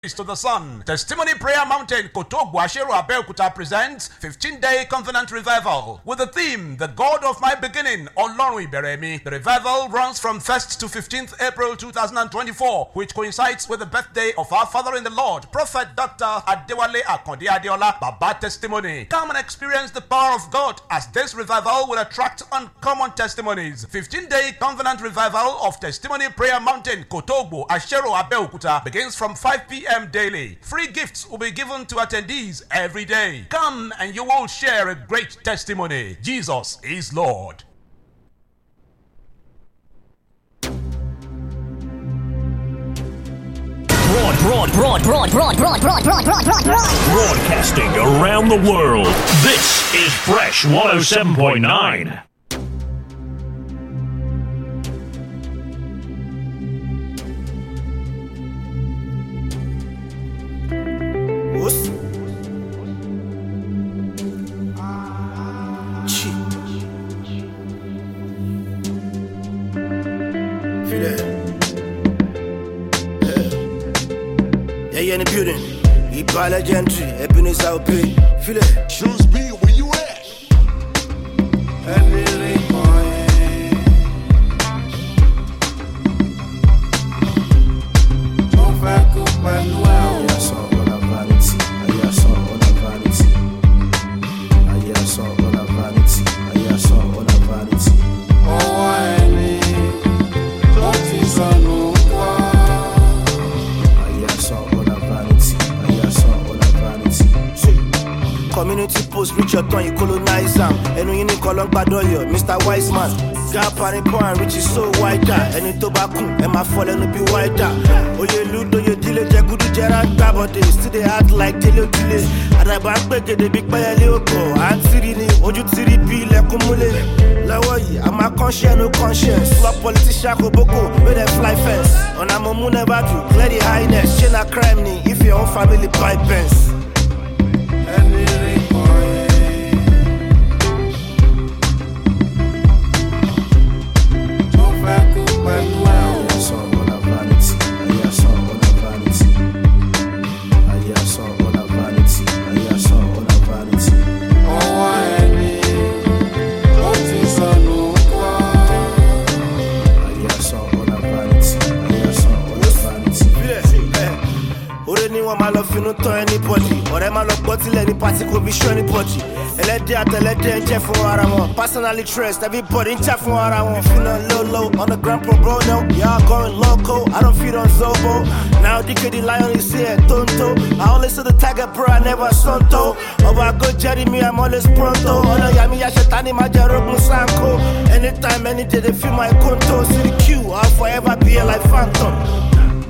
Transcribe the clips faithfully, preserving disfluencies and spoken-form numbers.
To the Sun. Testimony Prayer Mountain, Kotogbo Asheru Abeokuta presents fifteen-day Covenant Revival with the theme, The God of My Beginning, Olorun Iberemi. The revival runs from first to fifteenth April two thousand twenty-four, which coincides with the birthday of our Father in the Lord, Prophet Doctor Adewale Akonde Adeola, Baba Testimony. Come and experience the power of God as this revival will attract uncommon testimonies. fifteen-day Covenant Revival of Testimony Prayer Mountain, Kotogbo Asheru Abeokuta begins from five p m daily. Free gifts will be given to attendees every day. Come and you will share a great testimony. Jesus is Lord. Broad, broad, broad, broad, broad, broad, broad, broad, broad, broad, broad. Broadcasting around the world. This is Fresh one oh seven point nine. In the building, he ballad gentry, happiness I'll pay. Feel it. Choose me, where you at? Every morning. Don't fuck up my wow. I saw all the vanity. I saw all the vanity. I saw all the vanity. I saw all the vanity. Oh, I need. Don't is on no. Community post reach your tongue, you colonize them. And when you need Colon Badoyo, Mister Wiseman. Gap and point, rich is so wider. And in tobacco, and my fallen will be wider. Oh, you ludo, you delay, you good to Gerard Gabody. Still they act like Tele Tele. And I back back the big boy, Leoko. And Sirini, Oju Tiri P, Lekumule. Lawoyi, I'm a conscience, no conscience. Slap politician, Koboko, where they fly fence. On a moon never do, clear the highness. Chain a crime, ni, if your own family buy pence. To anybody, or am I not bottle any party could be sure anybody. And let that, let them check for what I want. Personally trust everybody in chat for what I want. Feeling low, low on the ground pro bro. No, y'all going loco. I don't feed on Zobo. Now, D K D Lion is here, Tonto. I only see the tiger, bro. I never Sonto. Oh, I go Jeremy, I'm always pronto. Oh, no, Yami Yashatani, my Jaro Musanko. Anytime, any day, they feel my conto. See the queue, I'll forever be here like Phantom.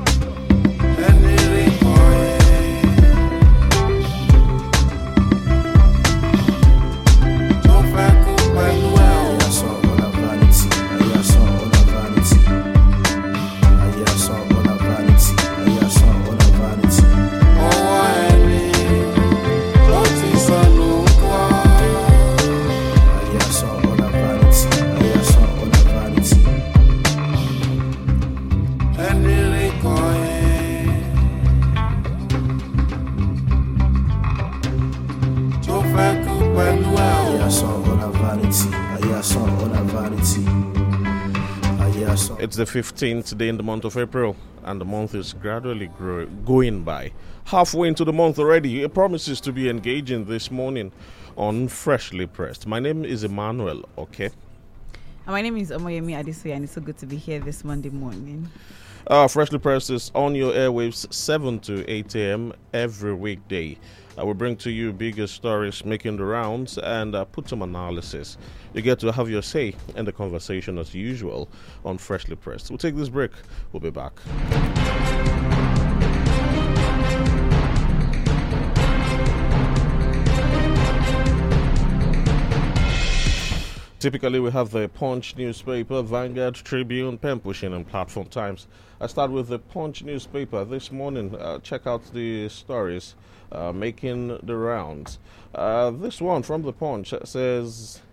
It's the fifteenth day in the month of April, and the month is gradually grow- going by. Halfway into the month already, it promises to be engaging this morning on Freshly Pressed. My name is Emmanuel, okay? And my name is Omoyemi Adesoye, and it's so good to be here this Monday morning. Uh, Freshly Pressed is on your airwaves seven to eight a.m. every weekday. I will bring to you bigger stories making the rounds and uh, put some analysis. You get to have your say in the conversation as usual on Freshly Pressed. We'll take this break. We'll be back. Typically, we have the Punch newspaper, Vanguard, Tribune, Pen Pushing, and Platform Times. I start with the Punch newspaper. This morning, uh, check out the stories uh, making the rounds. Uh, this one from the Punch says,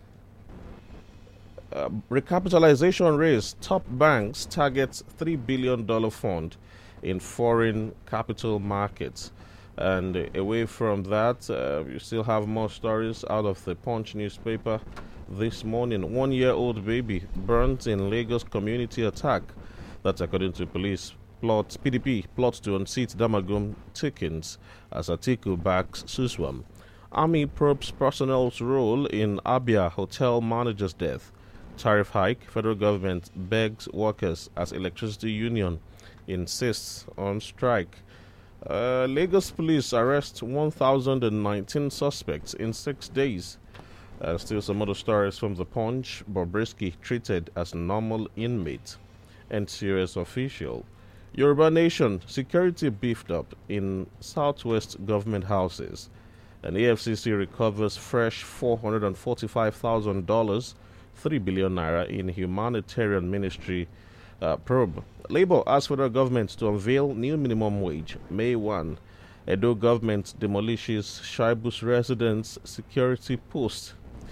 uh, recapitalization raise, top banks targets three billion dollars fund. in foreign capital markets. And uh, away from that, uh, you still have more stories out of the Punch newspaper this morning. One-year-old baby burnt in Lagos community attack. That's according to police. Plot P D P plots to unseat Damagum Tikins as Atiku backs Suswam. Army probes personnel's role in Abia hotel manager's death. Tariff hike. Federal government begs workers as electricity union insists on strike. Uh, Lagos police arrest one thousand nineteen suspects in six days. Uh, still some other stories from the Punch. Bobrisky treated as normal inmate. And serious official. Yoruba Nation, security beefed up in southwest government houses. And A F C C recovers fresh four hundred forty-five thousand dollars, three billion naira in humanitarian ministry uh, probe. Labour asks federal government to unveil new minimum wage, May first. Edo government demolishes Shaibus residence security post.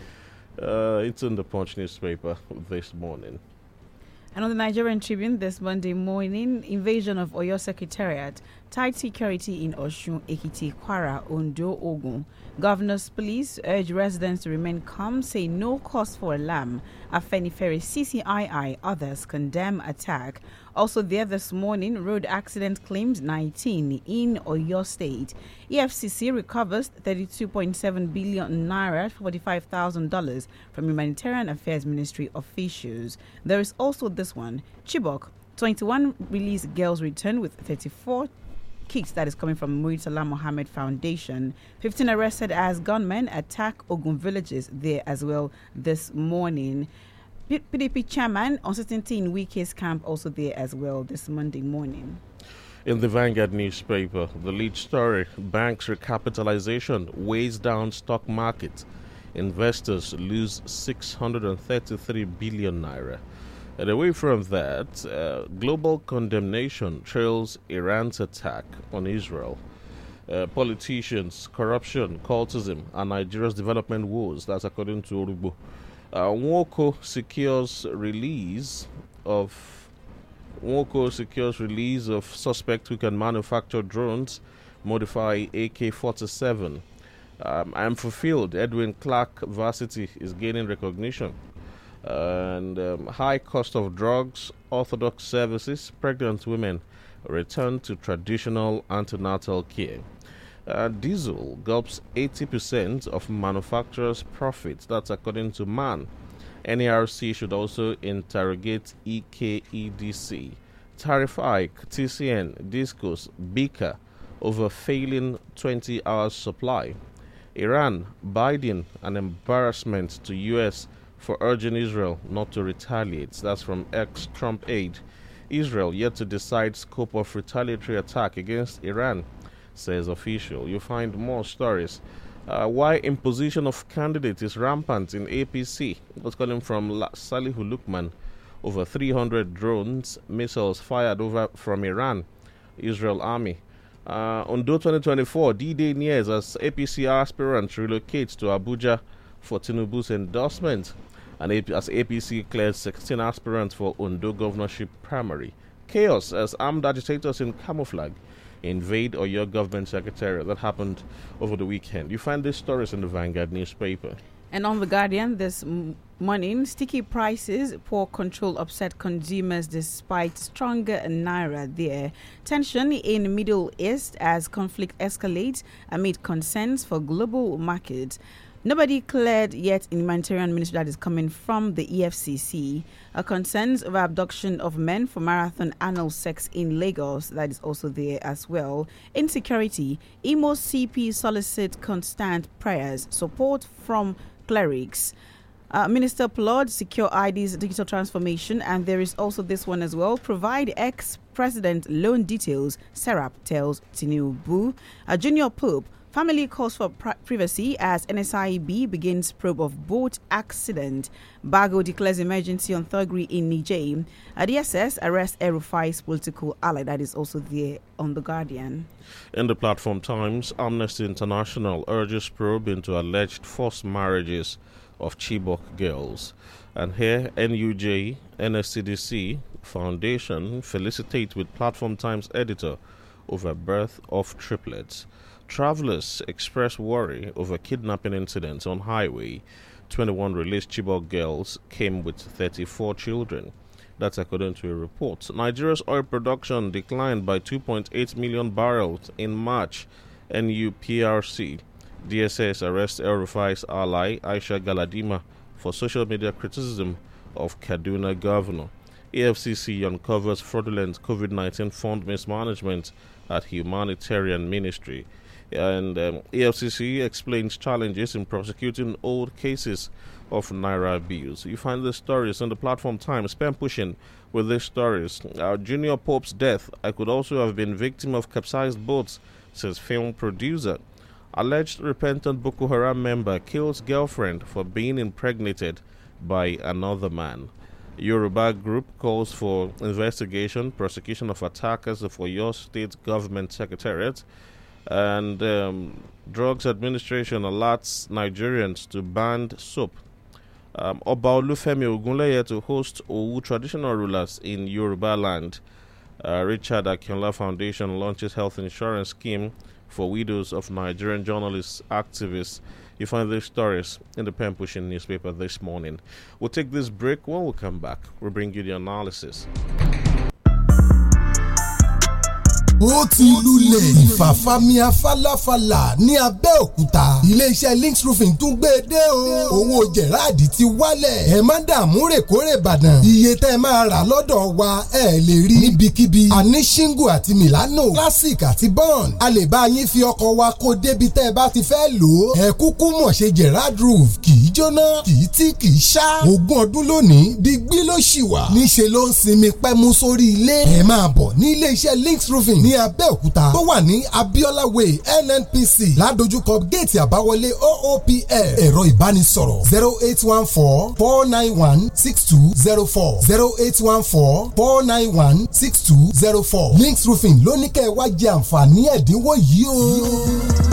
Uh, it's in the Punch newspaper this morning. And on the Nigerian Tribune this Monday morning, invasion of Oyo Secretariat, tight security in Osun, Ekiti, Kwara, Ondo, Ogun. Governor's police urge residents to remain calm, say no cause for alarm. Afenifere, C C I I, others condemn attack. Also there this morning, road accident claims nineteen in Oyo State. E F C C recovers thirty-two point seven billion naira, forty-five thousand dollars from Humanitarian Affairs Ministry officials. There is also this one, Chibok, twenty-one released girls return with thirty-four kits that is coming from Muritala Mohammed Foundation. fifteen arrested as gunmen attack Ogun villages there as well this morning. P D P chairman, uncertainty in Wike's camp also there as well this Monday morning. In the Vanguard newspaper, the lead story, banks recapitalization weighs down stock market. Investors lose six hundred thirty-three billion naira. And away from that, uh, global condemnation trails Iran's attack on Israel. Uh, politicians, corruption, cultism, and Nigeria's development woes. That's according to Orubo. Uh, Nwoko secures release of Nwoko secures release of suspect who can manufacture drones, modify A K forty-seven. Um, I'm fulfilled. Edwin Clark Varsity is gaining recognition. And um, high cost of drugs, orthodox services, pregnant women return to traditional antenatal care. Uh, diesel gulps eighty percent of manufacturers' profits. That's according to MAN. N A R C should also interrogate E K E D C. Tariff hike, T C N, Discos, Bika over failing twenty hours supply. Iran, Biden, an embarrassment to U S for urging Israel not to retaliate. That's from ex-Trump aide. Israel yet to decide scope of retaliatory attack against Iran, says official. You find more stories. Uh, why imposition of candidate is rampant in A P C. What's calling from La- Salihu Lukman. Over three hundred drones, missiles fired over from Iran. Israel Army. Uh, Ondo twenty twenty-four, D-Day nears as A P C aspirants relocates to Abuja for Tinubu's endorsement. And as A P C cleared sixteen aspirants for Ondo governorship primary. Chaos as armed agitators in camouflage invade Oyo government secretariat. That happened over the weekend. You find these stories in the Vanguard newspaper. And on The Guardian this m- morning, sticky prices, poor control upset consumers despite stronger naira there. Tension in Middle East as conflict escalates amid concerns for global markets. Nobody cleared yet in humanitarian ministry that is coming from the E F C C. Uh, concerns over abduction of men for marathon anal sex in Lagos, that is also there as well. Insecurity, Imo C P solicit constant prayers, support from clerics. Uh, Minister Plod, secure I Ds, digital transformation, and there is also this one as well. Provide ex-president loan details, Serap tells Tinubu. A junior pope, family calls for pri- privacy as N S I B begins probe of boat accident. Bago declares emergency on Thugri in Niger. A D S S arrests El-Rufai's political ally. That is also there on The Guardian. In the Platform Times, Amnesty International urges probe into alleged forced marriages of Chibok girls. And here, N U J N S C D C Foundation felicitate with Platform Times editor over birth of triplets. Travelers express worry over kidnapping incidents on highway. twenty-one released Chibok girls came with thirty-four children. That's according to a report. Nigeria's oil production declined by two point eight million barrels in March. N U P R C. D S S arrests El-Rufai's ally Aisha Galadima for social media criticism of Kaduna governor. A F C C uncovers fraudulent COVID nineteen fund mismanagement at Humanitarian Ministry. And um, A F C C explains challenges in prosecuting old cases of Naira bills. You find the stories on the Platform Times. Pen pushing with these stories. Our Junior Pope's death. I could also have been victim of capsized boats, says film producer. Alleged repentant Boko Haram member kills girlfriend for being impregnated by another man. Yoruba group calls for investigation, prosecution of attackers of Oyo State Government Secretariat. And um, Drugs Administration alerts Nigerians to banned soap. Um, Oba Olufemi Ogunleye to host Owu traditional rulers in Yoruba land. Uh, Richard Akinola Foundation launches health insurance scheme for widows of Nigerian journalists, activists. You find these stories in the Pen Pushing newspaper this morning. We'll take this break. When we come back, we'll bring you the analysis. ó ti lulẹ̀ ìfàfàmìà falafala ní Abẹ́òkúta iléeṣẹ́ Links Roofing tún gbé dé o owó jẹ̀ráàdì ti wálẹ̀ ẹ má dààmú rèkórè Ìbàdàn iye tẹ́ ẹ máa rà lọ́dọ̀ wa ẹ lè rí níbikíbi àní shingle àti Milano classic àti bond a lè bá yín fi ọkọ̀ wa kó débi tẹ́ ẹ bá ti fẹ́ lò ó ẹ kúkú mọ̀ ṣe Gerard roof kì í jóná kì í tí kì í ṣá ogún ọdún lónìí digbí ló ṣì wà níṣẹ́ ló ń sinmi pẹ́mú sórí ilé ẹ máa bọ̀ ní iléeṣẹ́ Links Roofing ní Abẹ́òkúta tó wà ní Abiola Way N N P C ládojúkọ géètì àbáwọlé O O P L ẹ̀rọ ìbánisọ̀rọ̀ zero eight one four four nine one six two zero four zero eight one four four nine one six two zero four Links Roofing ló ní kẹ́ ẹ wá jẹ àǹfààní ẹ̀dínwó yìí o.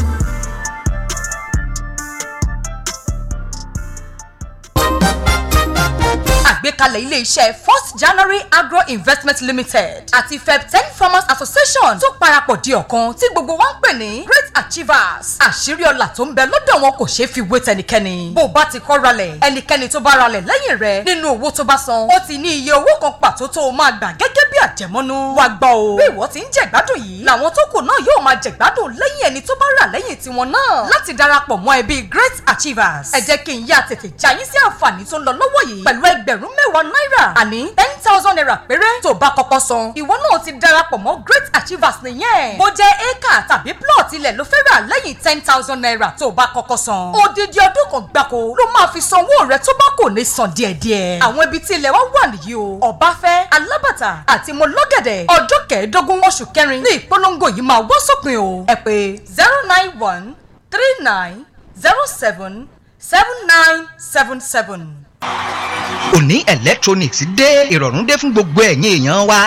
àgbékalẹ̀ ilé-iṣẹ́ First January Agro Investment Limited àti Febten Farmers Association tó parapọ̀ di ọ̀kan tí gbogbo wa ń pè ní Great Achievers. Àṣírí ọlá tó ń bẹ lọ́dọ̀ wọn kò ṣeé fi wé tẹnikẹ́ni. Bó bá ti kọ́ ralẹ̀, ẹnikẹ́ni tó bá ralẹ̀ lẹ́yìn rẹ̀ nínú owó tó bá san, ó ti ní iye owó kan pàtó tó o máa gbà gẹ́gẹ́ bí àjẹmọ́nú. Wá gbọ́ o, bí ìwọ ti ń jẹ̀gbádùn yìí, làwọn tó kù náà yóò máa jẹ̀gbádùn lẹ́yìn ẹni tó bá rà lẹ́yìn tiwọn náà. Láti darapọ̀ mọ́ ẹbí Great Achievers, ẹ jẹ́ kí n yá tètè já yín sí àǹfààní tó ń lọ lọ́wọ́ yìí pẹ̀lú ẹgbẹ̀rún mẹ́wàá náírà àní ten thousand naira péré tó bá kọ́kọ́ san. Ìwọ náà ti darapọ̀ mọ́ Great Achievers nìyẹn. Bó jẹ́ éékà tàbí plot ilẹ̀ ló fẹ́ rà lẹ́yìn ten thousand naira tó bá kọ́kọ́ san. Odidi ọdún kan gbáko ló máa fi sanwó rẹ̀ tó bá kò ní san díẹ̀díẹ̀. Àwọn ibi tí ilẹ̀ wa wà nìyí o. Ọbáfẹ́, Alábàtà àti Mọ́lọ́gẹ̀dẹ̀. Ọjọ́ kẹẹ̀ẹ́dógún oṣù kẹrin ní ìpolongo yìí máa wọ́ sópin o. Ẹ pè zero nine one three nine zero seven seven nine seven seven. Òní electronics dé ìrọ̀rùn dé fún gbogbo ẹ̀yin èèyàn wa.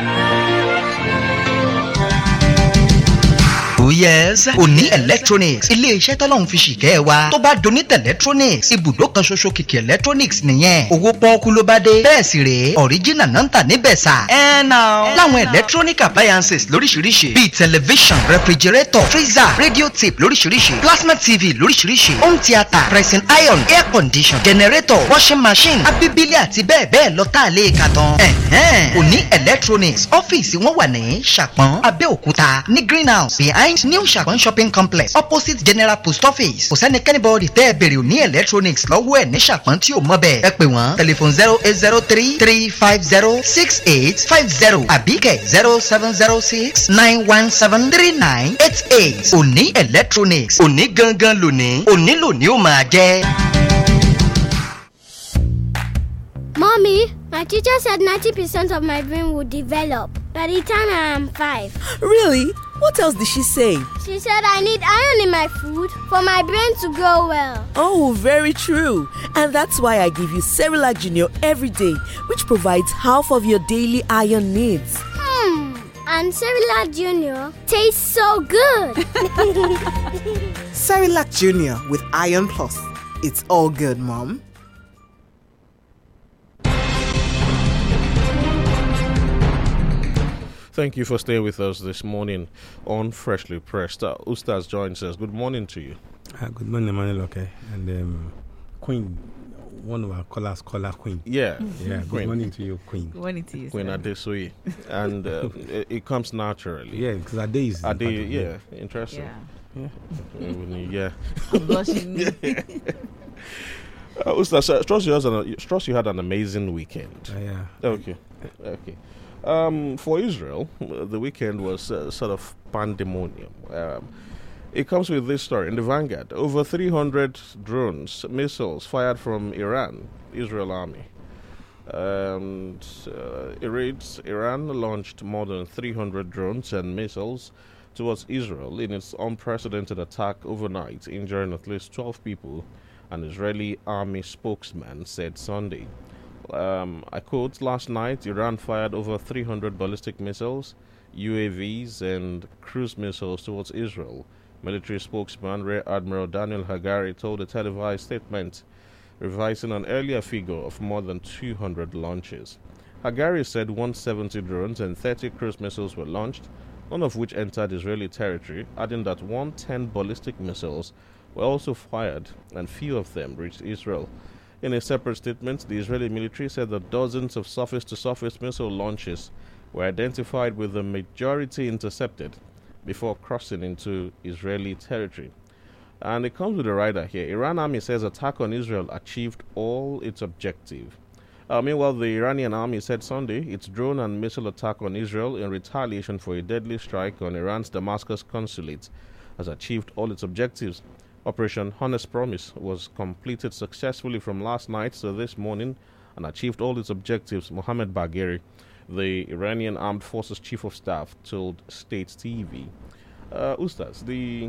Oh yes, Òní Electronics ilé-iṣẹ́ tọ́lọ́run fi ṣìkẹ́ wa tó bá donate electronics ibùdó kan ṣoṣo kìkì electronics nìyẹn owó pọ́ọ́kú ló bá dé bẹ́ẹ̀ sì rèé original náà ń tà níbẹ̀ sà. ẹ nà láwọn electronic appliances lóríṣiríṣi bíi television refrigerator freezer radio tape lóríṣiríṣi plasma tv lóríṣiríṣi home theatre pressing iron air condition generator washing machine abibili àti bẹ́ẹ̀ bẹ́ẹ̀ lọ tá a lè kà tán. Òní Electronics ọ́fíìsì wọn wà ní Ṣàpọ́n Abẹ́òkúta ní greenhouse behind new Ṣàpọ́n shopping complex opposite general post office. Kò sẹ́ni kẹ́nìbọ̀dì tẹ́ ẹ bèrè Òní Electronics lọ́wọ́ ẹ̀ ní Ṣàpọ́n tí ò mọ̀ bẹ́ẹ̀. Ẹ pè wọ́n telephone zero eight zero three three five zero six eight five zero àbíkẹ́ zero seven zero six nine one seven three nine eight eight. Òní Electronics òní gangan lónìí òní lónìí ó máa jẹ́. Mommy, my teacher said ninety percent of my brain will develop by the time I am five. Really? What else did she say? She said I need iron in my food for my brain to grow well. Oh, very true. And that's why I give you Cerelac Junior every day, which provides half of your daily iron needs. Hmm. And Cerelac Junior tastes so good. Cerelac Junior with Iron Plus. It's all good, Mom. Thank you for staying with us this morning on Freshly Pressed. Uh, Ustaz joins us. Good morning to you. Uh, good morning, Emmanuel. Okay, and um, Queen, one of our callers, caller Queen. Yeah, yeah. Good Queen. morning to you, Queen. Good morning to you, Queen sir. Adesui, and uh, it, it comes naturally. Yeah, because Ade is Ade, part of yeah, it. interesting. Yeah. Yeah, yeah. I'm blushing. uh, Ustaz, uh, trust you had an trust you had an amazing weekend. Uh, yeah. Okay, okay. Um, for Israel, the weekend was uh, sort of pandemonium. Um, it comes with this story in the Vanguard: over three hundred drones, missiles fired from Iran, Israel army. And uh, it reads, Iran launched more than three hundred drones and missiles towards Israel in its unprecedented attack overnight, injuring at least twelve people, an Israeli army spokesman said Sunday. Um, I quote, last night, Iran fired over three hundred ballistic missiles, U A Vs, and cruise missiles towards Israel. Military spokesman Rear Admiral Daniel Hagari told a televised statement, revising an earlier figure of more than two hundred launches. Hagari said one hundred seventy drones and thirty cruise missiles were launched, none of which entered Israeli territory, adding that one hundred ten ballistic missiles were also fired, and few of them reached Israel. In a separate statement, the Israeli military said that dozens of surface-to-surface missile launches were identified, with the majority intercepted before crossing into Israeli territory. And it comes with a rider here. Iran army says attack on Israel achieved all its objective. Uh, meanwhile, the Iranian army said Sunday its drone and missile attack on Israel in retaliation for a deadly strike on Iran's Damascus consulate has achieved all its objectives. Operation Honest Promise was completed successfully from last night to this morning and achieved all its objectives, Mohammed Bagheri, the Iranian Armed Forces Chief of Staff, told State T V. Uh, Ustaz, the,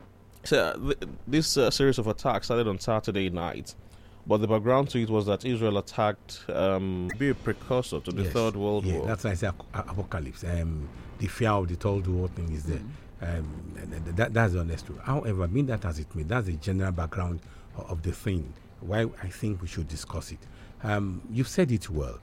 so, th- this uh, series of attacks started on Saturday night, but the background to it was that Israel attacked, um, be a precursor to the Yes. Third World yeah, War. That's why I say ap- apocalypse. Um, the fear of the Third World thing is there. Mm. Um, th- th- that, that's the honest truth. However, being that as it may, that's the general background of, of the thing. Why I think we should discuss it. Um, you've said it well,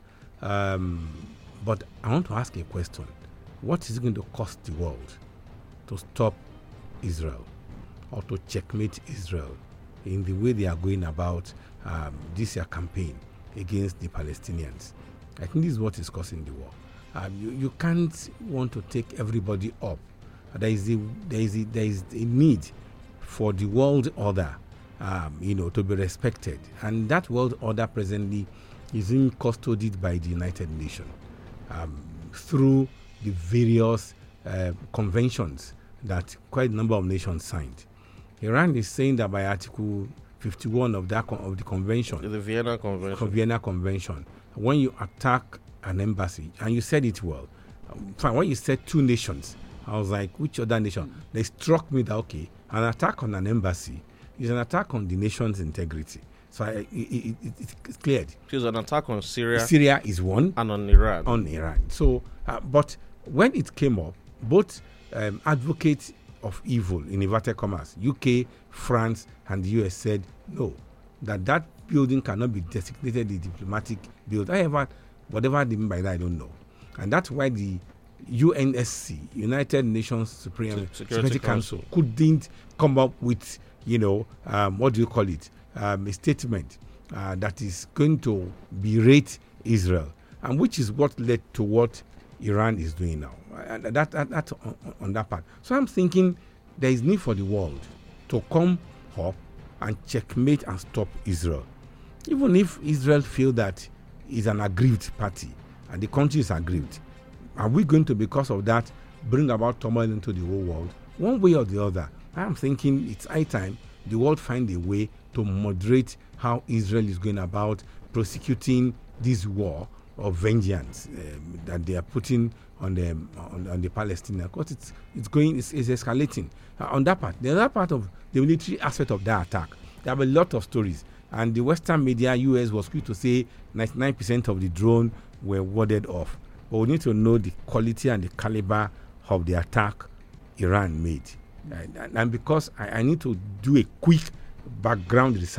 um, but I want to ask a question. What is it going to cost the world to stop Israel or to checkmate Israel in the way they are going about um, this year campaign against the Palestinians? I think this is what is causing the war. Um, you, you can't want to take everybody up. There is a, there is a, there is a need for the world order, um, you know, to be respected, and that world order presently is being custodied by the United Nations um, through the various uh, conventions that quite a number of nations signed. Iran is saying that by Article fifty-one of that con- of the convention, The Vienna Convention. Vienna Convention, when you attack an embassy, and you said it well, um, fine, when you said two nations, I was like, which other nation? They struck me that, okay, an attack on an embassy is an attack on the nation's integrity. So I, it, it, it, it's cleared. It was an attack on Syria. Syria is one. And on Iran. On Iran. So, uh, but when it came up, both um, advocates of evil, in inverted commas, U K, France, and the U S said no, that that building cannot be designated the diplomatic building. However, whatever they mean by that, I don't know. And that's why the U N S C, United Nations Supreme Security, Security Council. Council, couldn't come up with, you know, um, what do you call it, um, a statement uh, that is going to berate Israel, and which is what led to what Iran is doing now. And that, that, that's on, on that part. So I'm thinking there is need for the world to come up and checkmate and stop Israel. Even if Israel feel that is an aggrieved party and the country is aggrieved, are we going to, because of that, bring about turmoil into the whole world? One way or the other. I'm thinking it's high time the world find a way to moderate how Israel is going about prosecuting this war of vengeance um, that they are putting on the on, on the Palestinians, because it's it's going it's, it's escalating uh, on that part. The other part of the military aspect of that attack, there are a lot of stories, and the Western media, U S was quick to say ninety-nine percent of the drone were warded off. But we need to know the quality and the caliber of the attack Iran made. And, and because I, I need to do a quick background research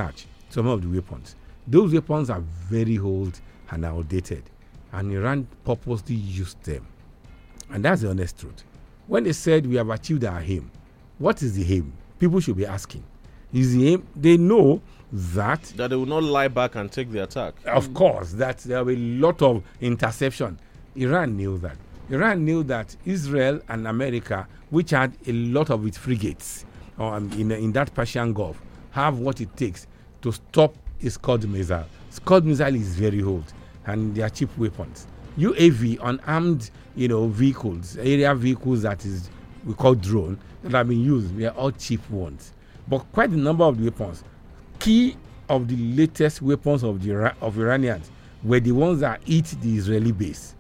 some of the weapons. Those weapons are very old and outdated, and Iran purposely used them. And that's the honest truth. When they said we have achieved our aim, what is the aim? People should be asking. Is the aim? They know that that they will not lie back and take the attack. Of course, that there will be a lot of interception. Iran knew that. Iran knew that Israel and America, which had a lot of its frigates um, in, in that Persian Gulf, have what it takes to stop a Scud missile. Scud missile is very old, and they are cheap weapons. U A V, unarmed, you know, vehicles, area vehicles that is we call drone that have been used, they are all cheap ones. But quite a number of the weapons, key of the latest weapons of the of Iranians were the ones that hit the Israeli base.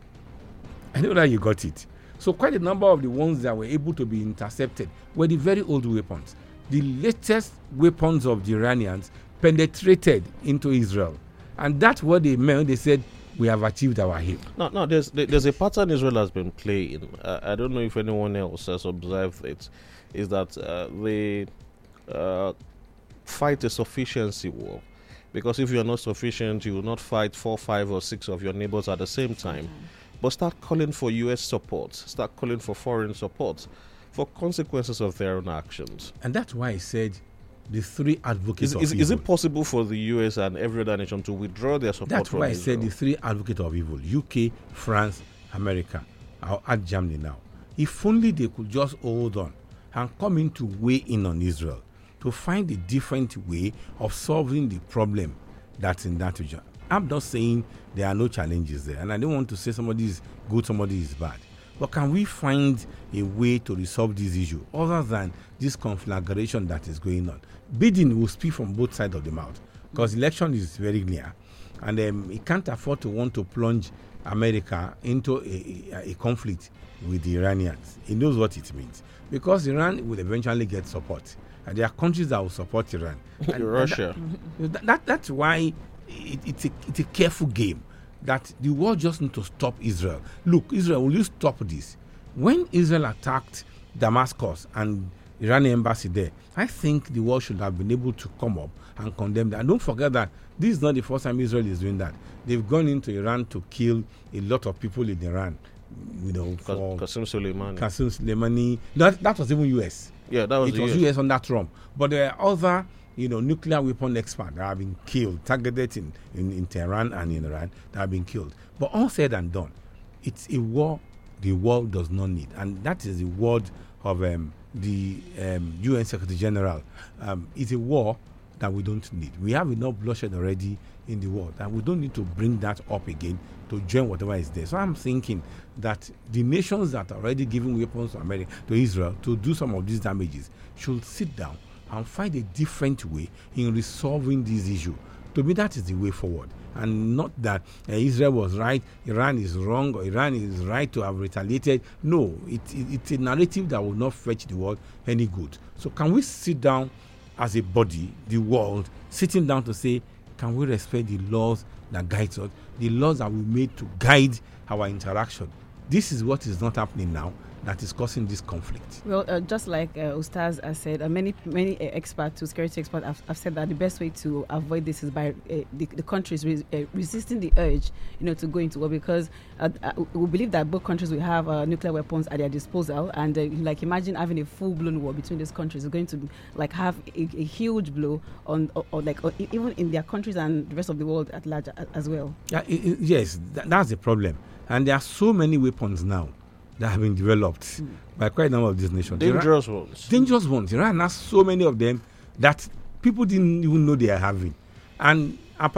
I know that you got it. So quite a number of the ones that were able to be intercepted were the very old weapons. The latest weapons of the Iranians penetrated into Israel. And that's what they meant. They said, we have achieved our aim. No, no, there's there's a pattern Israel has been playing. Uh, I don't know if anyone else has observed it. Is that uh, they uh, fight a sufficiency war. Because if you are not sufficient, you will not fight four, five, or six of your neighbors at the same time. Mm-hmm. But start calling for U S support. Start calling for foreign support for consequences of their own actions. And that's why I said the three advocates is, of is, evil. Is it possible for the U S and every other nation to withdraw their support That's from why Israel? I said the three advocates of evil. U K, France, America. I'll add Germany now. If only they could just hold on and come in to weigh in on Israel to find a different way of solving the problem that's in that region. I'm not saying there are no challenges there, and I don't want to say somebody is good, somebody is bad. But can we find a way to resolve this issue other than this conflagration that is going on? Biden will speak from both sides of the mouth because election is very near, and um, he can't afford to want to plunge America into a, a, a conflict with the Iranians. He knows what it means because Iran will eventually get support, and there are countries that will support Iran. And, Russia. And that, that, that's why it, it's, a, it's a careful game. That the world just need to stop Israel. Look, Israel, will you stop this? When Israel attacked Damascus and Iranian embassy there, I think the world should have been able to come up and condemn that. And don't forget that this is not the first time Israel is doing that. They've gone into Iran to kill a lot of people in Iran. You know, for Qasem Soleimani. Qasem Soleimani. That, that was even U S. Yeah, that was it the was U S. U S under Trump. But there are other, you know, nuclear weapon experts that have been killed, targeted in, in, in Tehran and in Iran, that have been killed. But all said and done, it's a war the world does not need. And that is the word of um, the um, U N Secretary General. Um, it's a war that we don't need. We have enough bloodshed already in the world, and we don't need to bring that up again to join whatever is there. So I'm thinking that the nations that are already giving weapons to America, to Israel, to do some of these damages, should sit down and find a different way in resolving this issue. To me, that is the way forward. And not that uh, Israel was right, Iran is wrong, or Iran is right to have retaliated. No, it, it, it's a narrative that will not fetch the world any good. So can we sit down as a body, the world, sitting down to say, can we respect the laws that guide us, the laws that we made to guide our interaction? This is what is not happening now that is causing this conflict. Well, uh, just like uh, Ustaz has said, uh, many many uh, experts, security experts have, have said that the best way to avoid this is by uh, the, the countries re- uh, resisting the urge, you know, to go into war, because uh, uh, we believe that both countries will have uh, nuclear weapons at their disposal, and uh, like imagine having a full-blown war between these countries is going to like have a, a huge blow on, or, or like or even in their countries and the rest of the world at large as well. Yeah, it, it, yes, th- that's the problem, and there are so many weapons now that have been developed mm. by quite a number of these nations. Dangerous Iran, ones. Dangerous ones. Iran has so many of them that people didn't even know they are having. And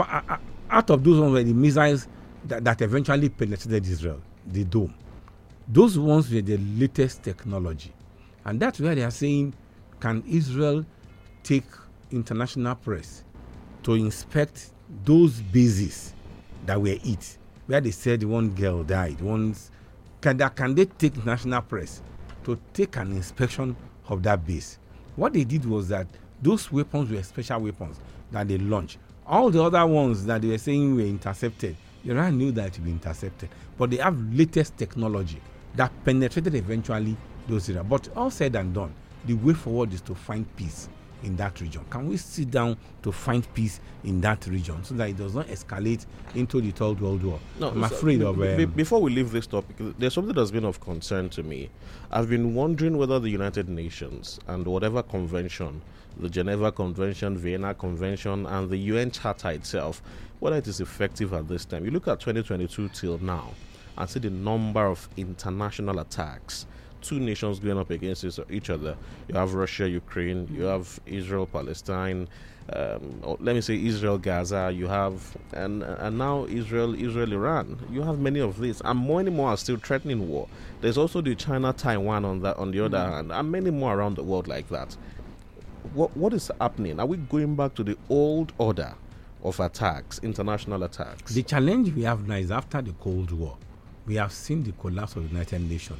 out of those ones were the missiles that, that eventually penetrated Israel, the dome. Those ones were the latest technology. And that's where they are saying, can Israel take international press to inspect those bases that were hit, where they said one girl died, one's Can, that, can they take national press to take an inspection of that base? What they did was that those weapons were special weapons that they launched. All the other ones that they were saying were intercepted, Iran knew that it would be intercepted. But they have latest technology that penetrated eventually those areas. But all said and done, the way forward is to find peace in that region? Can we sit down to find peace in that region so that it does not escalate into the Third World War? No, I'm so afraid of... b- Um, before we leave this topic, there's something that's been of concern to me. I've been wondering whether the United Nations and whatever convention, the Geneva Convention, Vienna Convention, and the U N Charter itself, whether it is effective at this time. You look at twenty twenty-two till now and see the number of international attacks, two nations going up against each other. You have Russia, Ukraine, you have Israel, Palestine, um, or let me say Israel, Gaza, you have, and and now Israel, Israel, Iran. You have many of these, and more and more are still threatening war. There's also the China, Taiwan on that. On the other Mm. hand, and many more around the world like that. What what is happening? Are we going back to the old order of attacks, international attacks? The challenge we have now is after the Cold War, we have seen the collapse of the United Nations.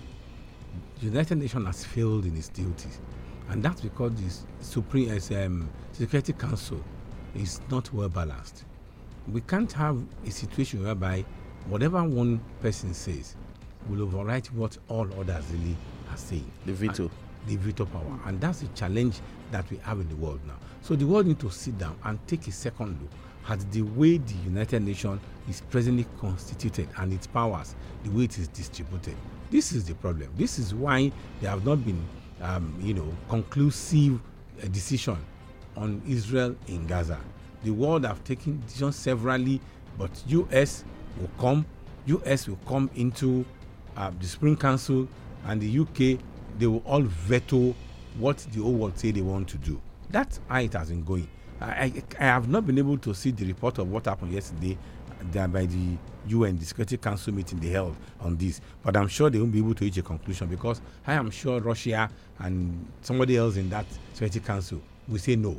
The United Nations has failed in its duties, and that's because the Supreme um, Security Council is not well balanced. We can't have a situation whereby whatever one person says will override what all others really are saying. The veto. And the veto power. And that's the challenge that we have in the world now. So the world needs to sit down and take a second look at the way the United Nations is presently constituted and its powers, the way it is distributed. This is the problem. This is why there have not been, um, you know, conclusive uh, decision on Israel in Gaza. The world have taken decisions severally, but U S will come. U S will come into uh, the Spring Council, and the U K, they will all veto what the whole world say they want to do. That's how it has been going. I, I, I have not been able to see the report of what happened yesterday uh, by the U N, the Security Council meeting they held on this, but I'm sure they won't be able to reach a conclusion, because I am sure Russia and somebody else in that Security Council will say no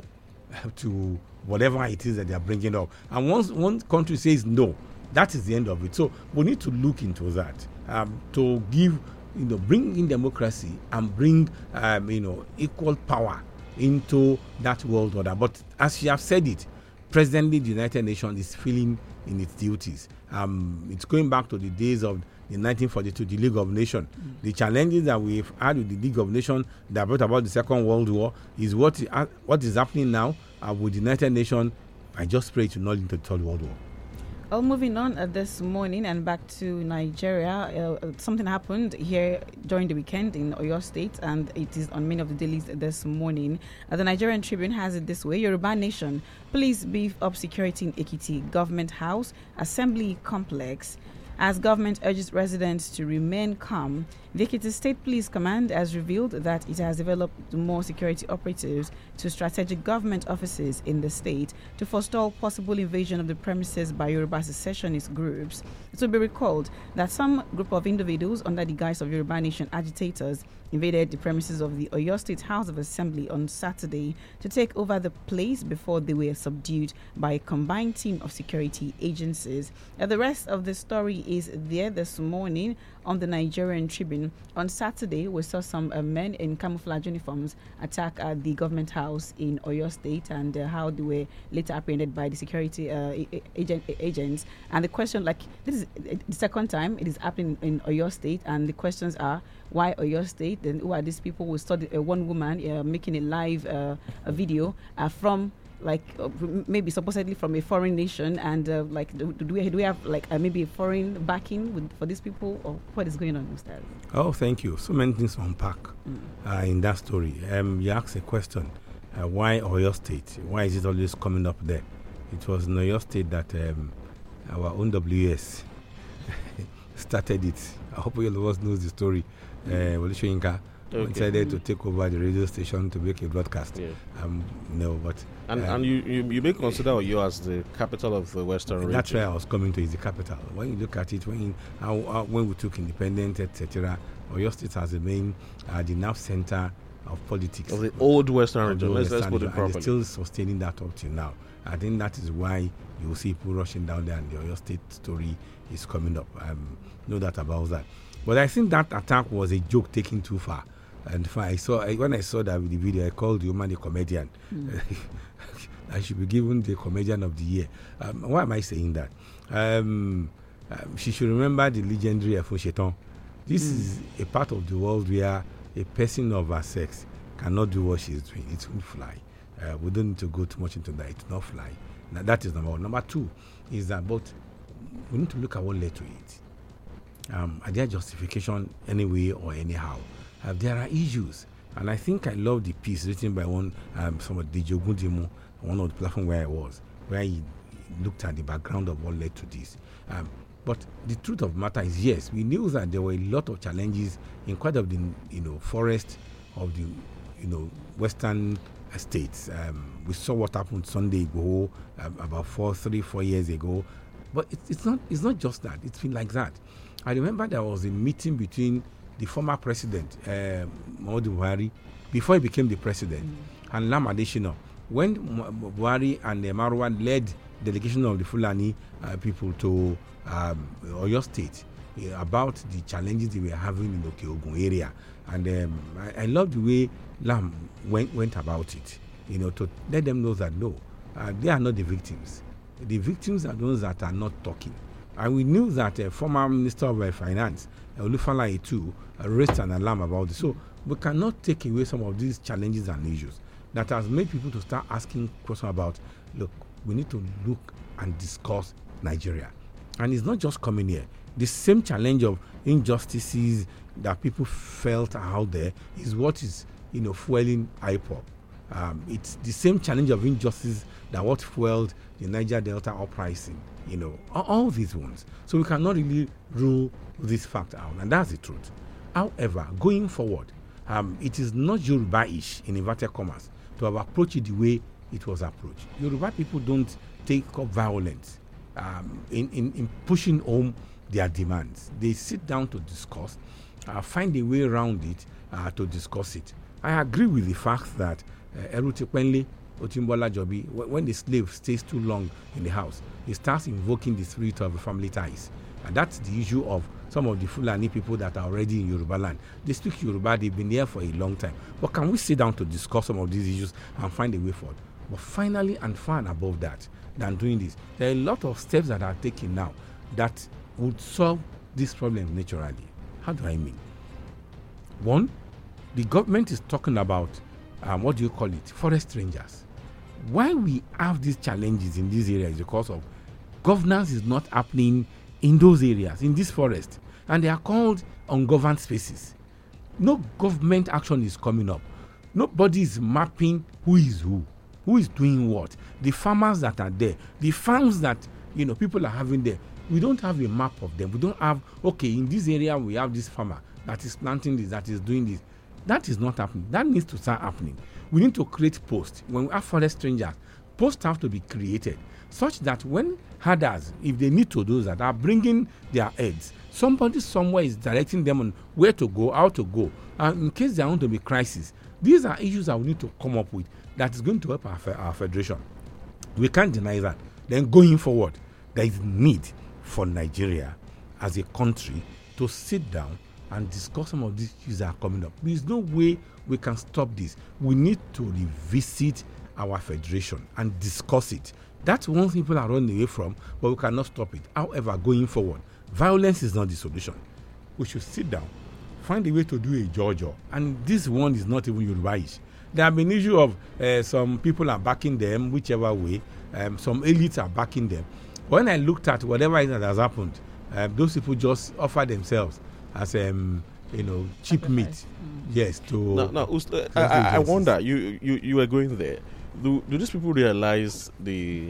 to whatever it is that they are bringing up. And once one country says no, that is the end of it. So we need to look into that um, to give, you know, bring in democracy and bring, um, you know, equal power into that world order. But as you have said it, presently the United Nations is failing in its duties. Um, it's going back to the days of the nineteen forty-two, the League of Nations. Mm. The challenges that we've had with the League of Nations that brought about the Second World War is what uh, what is happening now uh, with the United Nations. I just pray to not into the Third World War. Well, moving on uh, this morning and back to Nigeria, uh, something happened here during the weekend in Oyo State, and it is on many of the dailies this morning. Uh, the Nigerian Tribune has it this way: Yoruba Nation, police beef up security in Ekiti Government House Assembly Complex. As government urges residents to remain calm, the Ekiti State Police Command has revealed that it has developed more security operatives to strategic government offices in the state to forestall possible invasion of the premises by Yoruba secessionist groups. It will be recalled that some group of individuals under the guise of Yoruba Nation agitators invaded the premises of the Oyo State House of Assembly on Saturday to take over the place before they were subdued by a combined team of security agencies. Uh, the rest of the story is there this morning on the Nigerian Tribune. On Saturday, we saw some uh, men in camouflage uniforms attack uh, the government house in Oyo State, and uh, how they were later apprehended by the security uh, agent, agents. And the question, like, this is the second time it is happening in Oyo State, and the questions are, why Oyo State? Then who are these people? We saw the, uh, one woman uh, making a live uh, a video uh, from like uh, maybe supposedly from a foreign nation, and uh, like do, do we do we have like uh, maybe a foreign backing with, for these people, or what is going on, Mister Oh, thank you. So many things to unpack mm. uh, in that story. Um, you asked a question: uh, why Oyo State? Why is it always coming up there? It was in Oyo State that um, our own W S started it. I hope all of us knows the story. Uh, Wole Soyinka okay. decided to take over the radio station to make a broadcast. Yeah. Um, no, but and um, and you, you you may consider Oyo as the capital of the Western region. That's where I was coming to. Is the capital. When you look at it, when how, how, when we took independence, et cetera, Oyo State has the main, uh, the nerve center of politics of the old Western region. Let's, let's put it properly. And they're still sustaining that up till now. I think that is why you will see people rushing down there, and the Oyo State story is coming up. Um, no doubt about that. But I think that attack was a joke taken too far. And I saw I, when I saw that with the video, I called the woman a comedian. Mm. I should be given the comedian of the year. Um, why am I saying that? Um, um, she should remember the legendary Efun Shetan. This mm. is a part of the world where a person of her sex cannot do what she's doing. It won't fly. Uh, we don't need to go too much into that. It's not fly. Now, that is number one. Number two is that, but we need to look at what led to it. Um, are there justification anyway or anyhow? Uh, there are issues. And I think I love the piece written by one, um, some of Deji Ogundimo, one of the platform where I was, where he looked at the background of what led to this. Um, but the truth of the matter is, yes, we knew that there were a lot of challenges in quite of the, you know, forest of the, you know, western states. Um, we saw what happened Sunday ago, um, about four, three, four years ago. But it, it's not. It's not just that. It's been like that. I remember there was a meeting between the former president, uh, Muhammadu Buhari, before he became the president, mm. and Lam Adesina, when Buhari and uh, Marwan led delegation of the Fulani uh, people to um, Oyo State uh, about the challenges they were having in the Okeogun area. And um, I, I love the way Lam went, went about it, you know, to let them know that no, uh, they are not the victims. The victims are those that are not talking. And we knew that uh, former Minister of uh, Finance, Olufala Etu, uh, raised an alarm about this. So we cannot take away some of these challenges and issues that has made people to start asking questions about, look, we need to look and discuss Nigeria. And it's not just coming here. The same challenge of injustices that people felt out there is what is, you know, fueling I P O B. Um, it's the same challenge of injustice that what fueled the Niger Delta uprising, you know, all, all these ones. So we cannot really rule this fact out, and that's the truth. However, going forward, um, it is not Yoruba-ish, in inverted commas, to have approached it the way it was approached. Yoruba people don't take up violence um, in, in, in pushing home their demands. They sit down to discuss, uh, find a way around it uh, to discuss it. I agree with the fact that uh, Erutikwenle Otimbola Jobi, when the slave stays too long in the house, he starts invoking the spirit of family ties. And that's the issue of some of the Fulani people that are already in Yoruba land. They speak Yoruba, they've been here for a long time. But can we sit down to discuss some of these issues and find a way forward? But finally and far and above that, than doing this, there are a lot of steps that are taken now that would solve this problem naturally. How do I mean? One, the government is talking about, um, what do you call it, forest rangers. Why we have these challenges in these areas is because of governance is not happening in those areas, in this forest. And they are called ungoverned spaces. No government action is coming up. Nobody is mapping who is who, who is doing what. The farmers that are there, the farms that, you know, people are having there, we don't have a map of them. We don't have, okay, in this area we have this farmer that is planting this, that is doing this. That is not happening. That needs to start happening. We need to create posts. When we have forest rangers, posts have to be created such that when herders, if they need to do that, are bringing their heads, somebody somewhere is directing them on where to go, how to go. And in case there are going to be crisis, these are issues that we need to come up with that is going to help our, our federation. We can't deny that. Then going forward, there is need for Nigeria as a country to sit down and discuss some of these issues that are coming up. There is no way we can stop this. We need to revisit our federation and discuss it. That's one thing people are running away from, but we cannot stop it. However, going forward, violence is not the solution. We should sit down, find a way to do a Jojo. And this one is not even Yoruba-ish. There have been issues of uh, some people are backing them, whichever way. Um, some elites are backing them. When I looked at whatever it is that has happened, uh, those people just offer themselves as um, you know, cheap meat. Mm. Yes, to. Now, now uh, I, I wonder. You, you, you were going there. Do, do these people realize the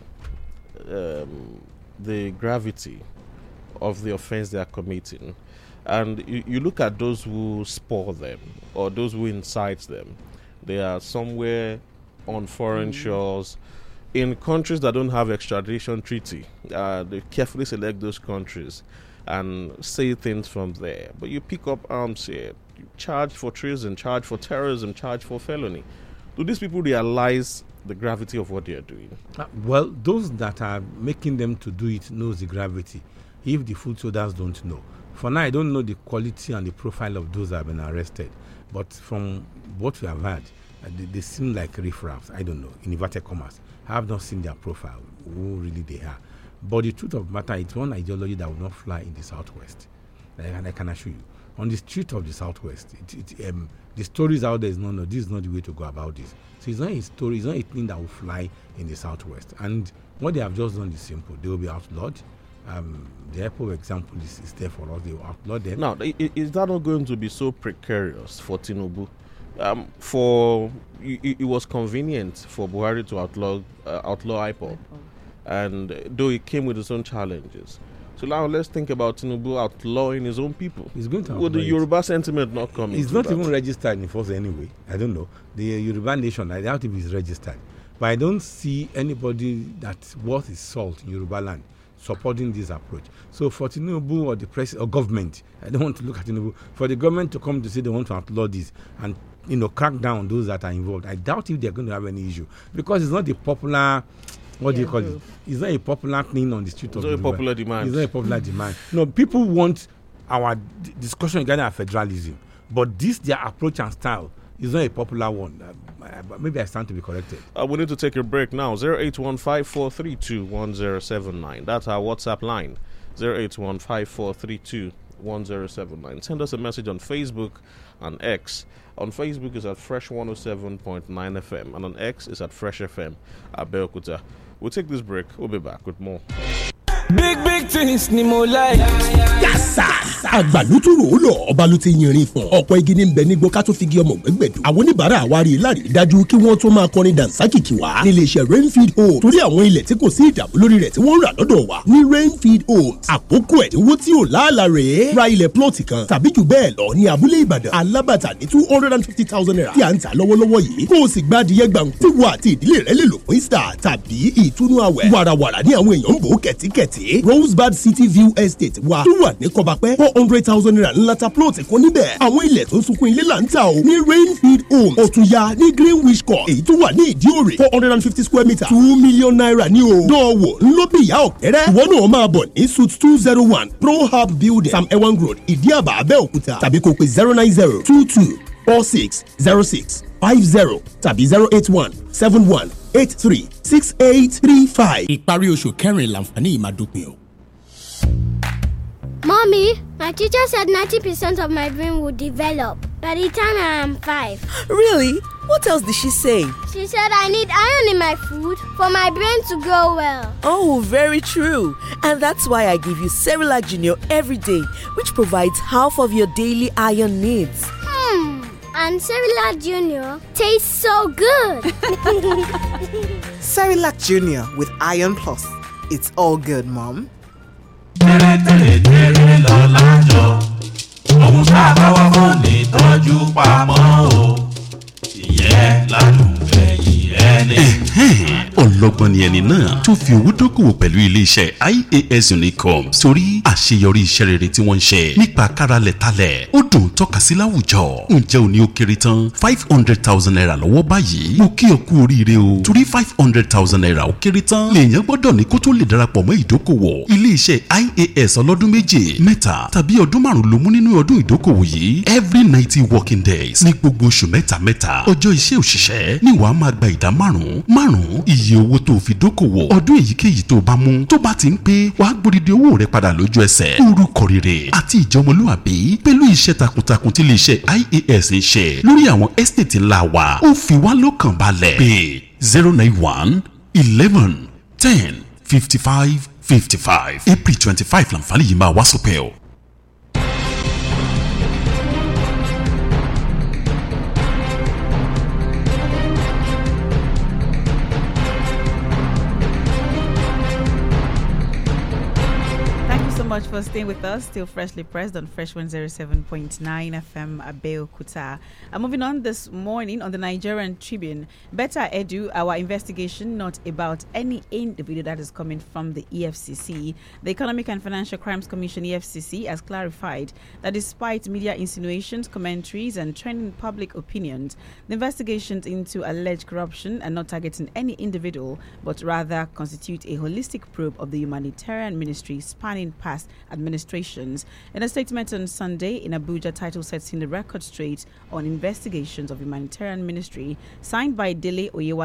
um, the gravity of the offense they are committing? And you, you look at those who spur them or those who incite them. They are somewhere on foreign mm. shores, in countries that don't have extradition treaty. Uh, they carefully select those countries and say things from there. But you pick up arms here, you charge for treason, charge for terrorism, charge for felony. Do these people realize the gravity of what they are doing? Uh, well, those that are making them to do it knows the gravity. If the foot soldiers don't know. For now, I don't know the quality and the profile of those that have been arrested. But from what we have heard, uh, they, they seem like riffraffs. I don't know, in inverted commas. I have not seen their profile, who really they are. But the truth of the matter, it's one ideology that will not fly in the Southwest. And I can assure you. on the street of the Southwest. It, it, um, the stories out there is no, no, this is not the way to go about this. So it's not a story, it's not a thing that will fly in the Southwest. And what they have just done is simple. They will be outlawed. Um, the airport example is, is there for us. They will outlaw them. Now, is that not going to be so precarious for Tinubu? Um, for it, it was convenient for Buhari to outlaw uh, outlaw I P O B, and uh, though it came with its own challenges. So now let's think about Tinubu outlawing his own people. He's going to Would the Yoruba sentiment not come in? He's not that? even registered in force anyway. I don't know. The Yoruba nation, I doubt if he's registered. But I don't see anybody that's worth his salt in Yoruba land supporting this approach. So for Tinubu or the press or government, I don't want to look at Tinubu, for the government to come to say they want to outlaw this and, you know, crack down on those that are involved, I doubt if they're going to have any issue, because it's not the popular, what yeah, do you call it? It's not a popular thing on the street. It's of not a popular demand. It's not a popular demand. No, people want our d- discussion regarding our federalism, but this, their approach and style, is not a popular one. Uh, but maybe I stand to be corrected. Uh, we need to take a break now. zero eight one five four three two one zero seven nine. That's our WhatsApp line. zero eight one five four three two one zero seven nine. Send us a message on Facebook and X. On Facebook is at Fresh one oh seven point nine F M, and on X is at Fresh F M Abeokuta. We'll take this break. We'll be back with more. Big big things ni mo like. Yasa. Àgbàlútúrò ó lọ ọba ló ti yìnrìn fún. Ọ̀pọ̀ igi ní bẹ nígbó ká tó fi gé ọmọ gbẹ̀gbẹ̀dù. Àwọn oníbàárà àwárí lárí dájú kí wọ́n tó máa kọrin dànsákìkì wá. Ní iléeṣẹ́ Rainfield Home. Torí àwọn ilẹ̀ tí kò sí ìdààmú lórí rẹ̀ tí wọ́n ń rà lọ́dọ̀ wa. Ní Rainfield Home. Àkókò ẹ̀dínwó tí ò láàlà rèé. Ra ilẹ̀ plọ̀tì kan tàbí jù bẹ́ẹ̀ lọ ní abúlé Ìbàdàn. Alábàtà ní two hundred and fifty thousand naira. Tí à ń tà lọ́wọ́lọ́wọ́ yìí. Kó o sì gba adìyẹ gbàǹ tí wo àti ìdílé rẹ̀ lè lò fún Easter tàbí ìtúnú àwẹ̀. Wàràwàrà ní àwọn èèyàn ń bò kẹ̀tíkẹ̀tí. Rosebud City View Estate wa tó wà ní Kọ́bápẹ́ four hundred thousand naira ńlá ta plot kan níbẹ̀. Àwọn ilẹ̀ tó ń sunkún ilé là ń tà o ní Rainfield Home. Òtúnya ní Greenwich Court èyí tó wà ní Ìdíòrè four hundred and fifty square meter two million naira ní o. Dọ́ọ̀wọ̀ ńlọ́bì ìyá ọ̀kẹ́rẹ́. Ìwọ náà máa bọ̀ ní suite two zero one Pro Hub Building Sam Ewang Road Ìdíàbà Abẹ́òkúta tàbí kó pe zero nine zero two two four six zero six five zero tàbí zero eight one seven one eight three six eight three five. Ìparí oṣù kẹrin làǹfààní ìmàdópin o. Mommy, my teacher said ninety percent of my brain will develop by the time I am five. Really? What else did she say? She said I need iron in my food for my brain to grow well. Oh, very true. And that's why I give you Cerelac Junior every day, which provides half of your daily iron needs. Hmm. And Cerelac Junior tastes so good. Cerelac Junior with Iron Plus. It's all good, Mom. tẹ́lẹ̀tẹ́lẹ̀ lọ́la jọ ohun tá a bá wá fún ní tọ́jú pamọ́ o ìyẹn lálùfẹ́ yìí ẹni. ọlọ́gbọ́n ni ẹni náà tó fi owó dókòwò pẹ̀lú iléeṣẹ́ I A S Unicom sórí àṣeyọrí iṣẹ́ rere tí wọ́n ń ṣe nípa káralẹ̀ talẹ̀ ó dùn tọ́ka sí láwùjọ. ǹjẹ́ o ní ó kéré tán five hundred thousand naira lọ́wọ́ báyìí mo kí ọ kú oríire o torí five hundred thousand naira ó kéré tán lèèyàn gbọ́dọ̀ ní kó tó lè darapọ̀ mọ́ ìdókòwò. iléeṣẹ́ I A S ọlọ́dún méje mẹ́ta tàbí ọdún márùn ló mú nínú ọdún ìdókòwò yìí every ninety working days ní gbogbo oṣù mẹ́ta mẹ́ta ọjọ́ iṣẹ́ òṣìṣẹ́ ní wàá máa gba ìdá márùn márùn iye owó tó fi dókòwò ọdún èyíkéyìí tó bá mú tó bá ti ń pé wàá gbódìdí owó rẹ padà lójú ẹsẹ̀. orúkọ rere àti ìjọmọlúwàbí pẹ̀lú iṣẹ́ takuntakun tí iléeṣẹ́ I A S ń ṣe lórí àwọn estate ńlá wa ó fi wá lọ́kàn balẹ̀ pé zero nine one eleven ten fifty five fifty five April twenty five lànfààní yìí máa wá sópẹ́ o. Much for staying with us. Still freshly pressed on Fresh one oh seven point nine F M Abeokuta. Uh, moving on this morning on the Nigerian Tribune. Better Edu, our investigation not about any individual that is coming from the E F C C. The Economic and Financial Crimes Commission E F C C has clarified that despite media insinuations, commentaries and trending public opinions, the investigations into alleged corruption are not targeting any individual but rather constitute a holistic probe of the humanitarian ministry spanning past administrations. In a statement on Sunday in Abuja titled Setting the Record Straight on Investigations of Humanitarian Ministry, signed by Dele Oyewale,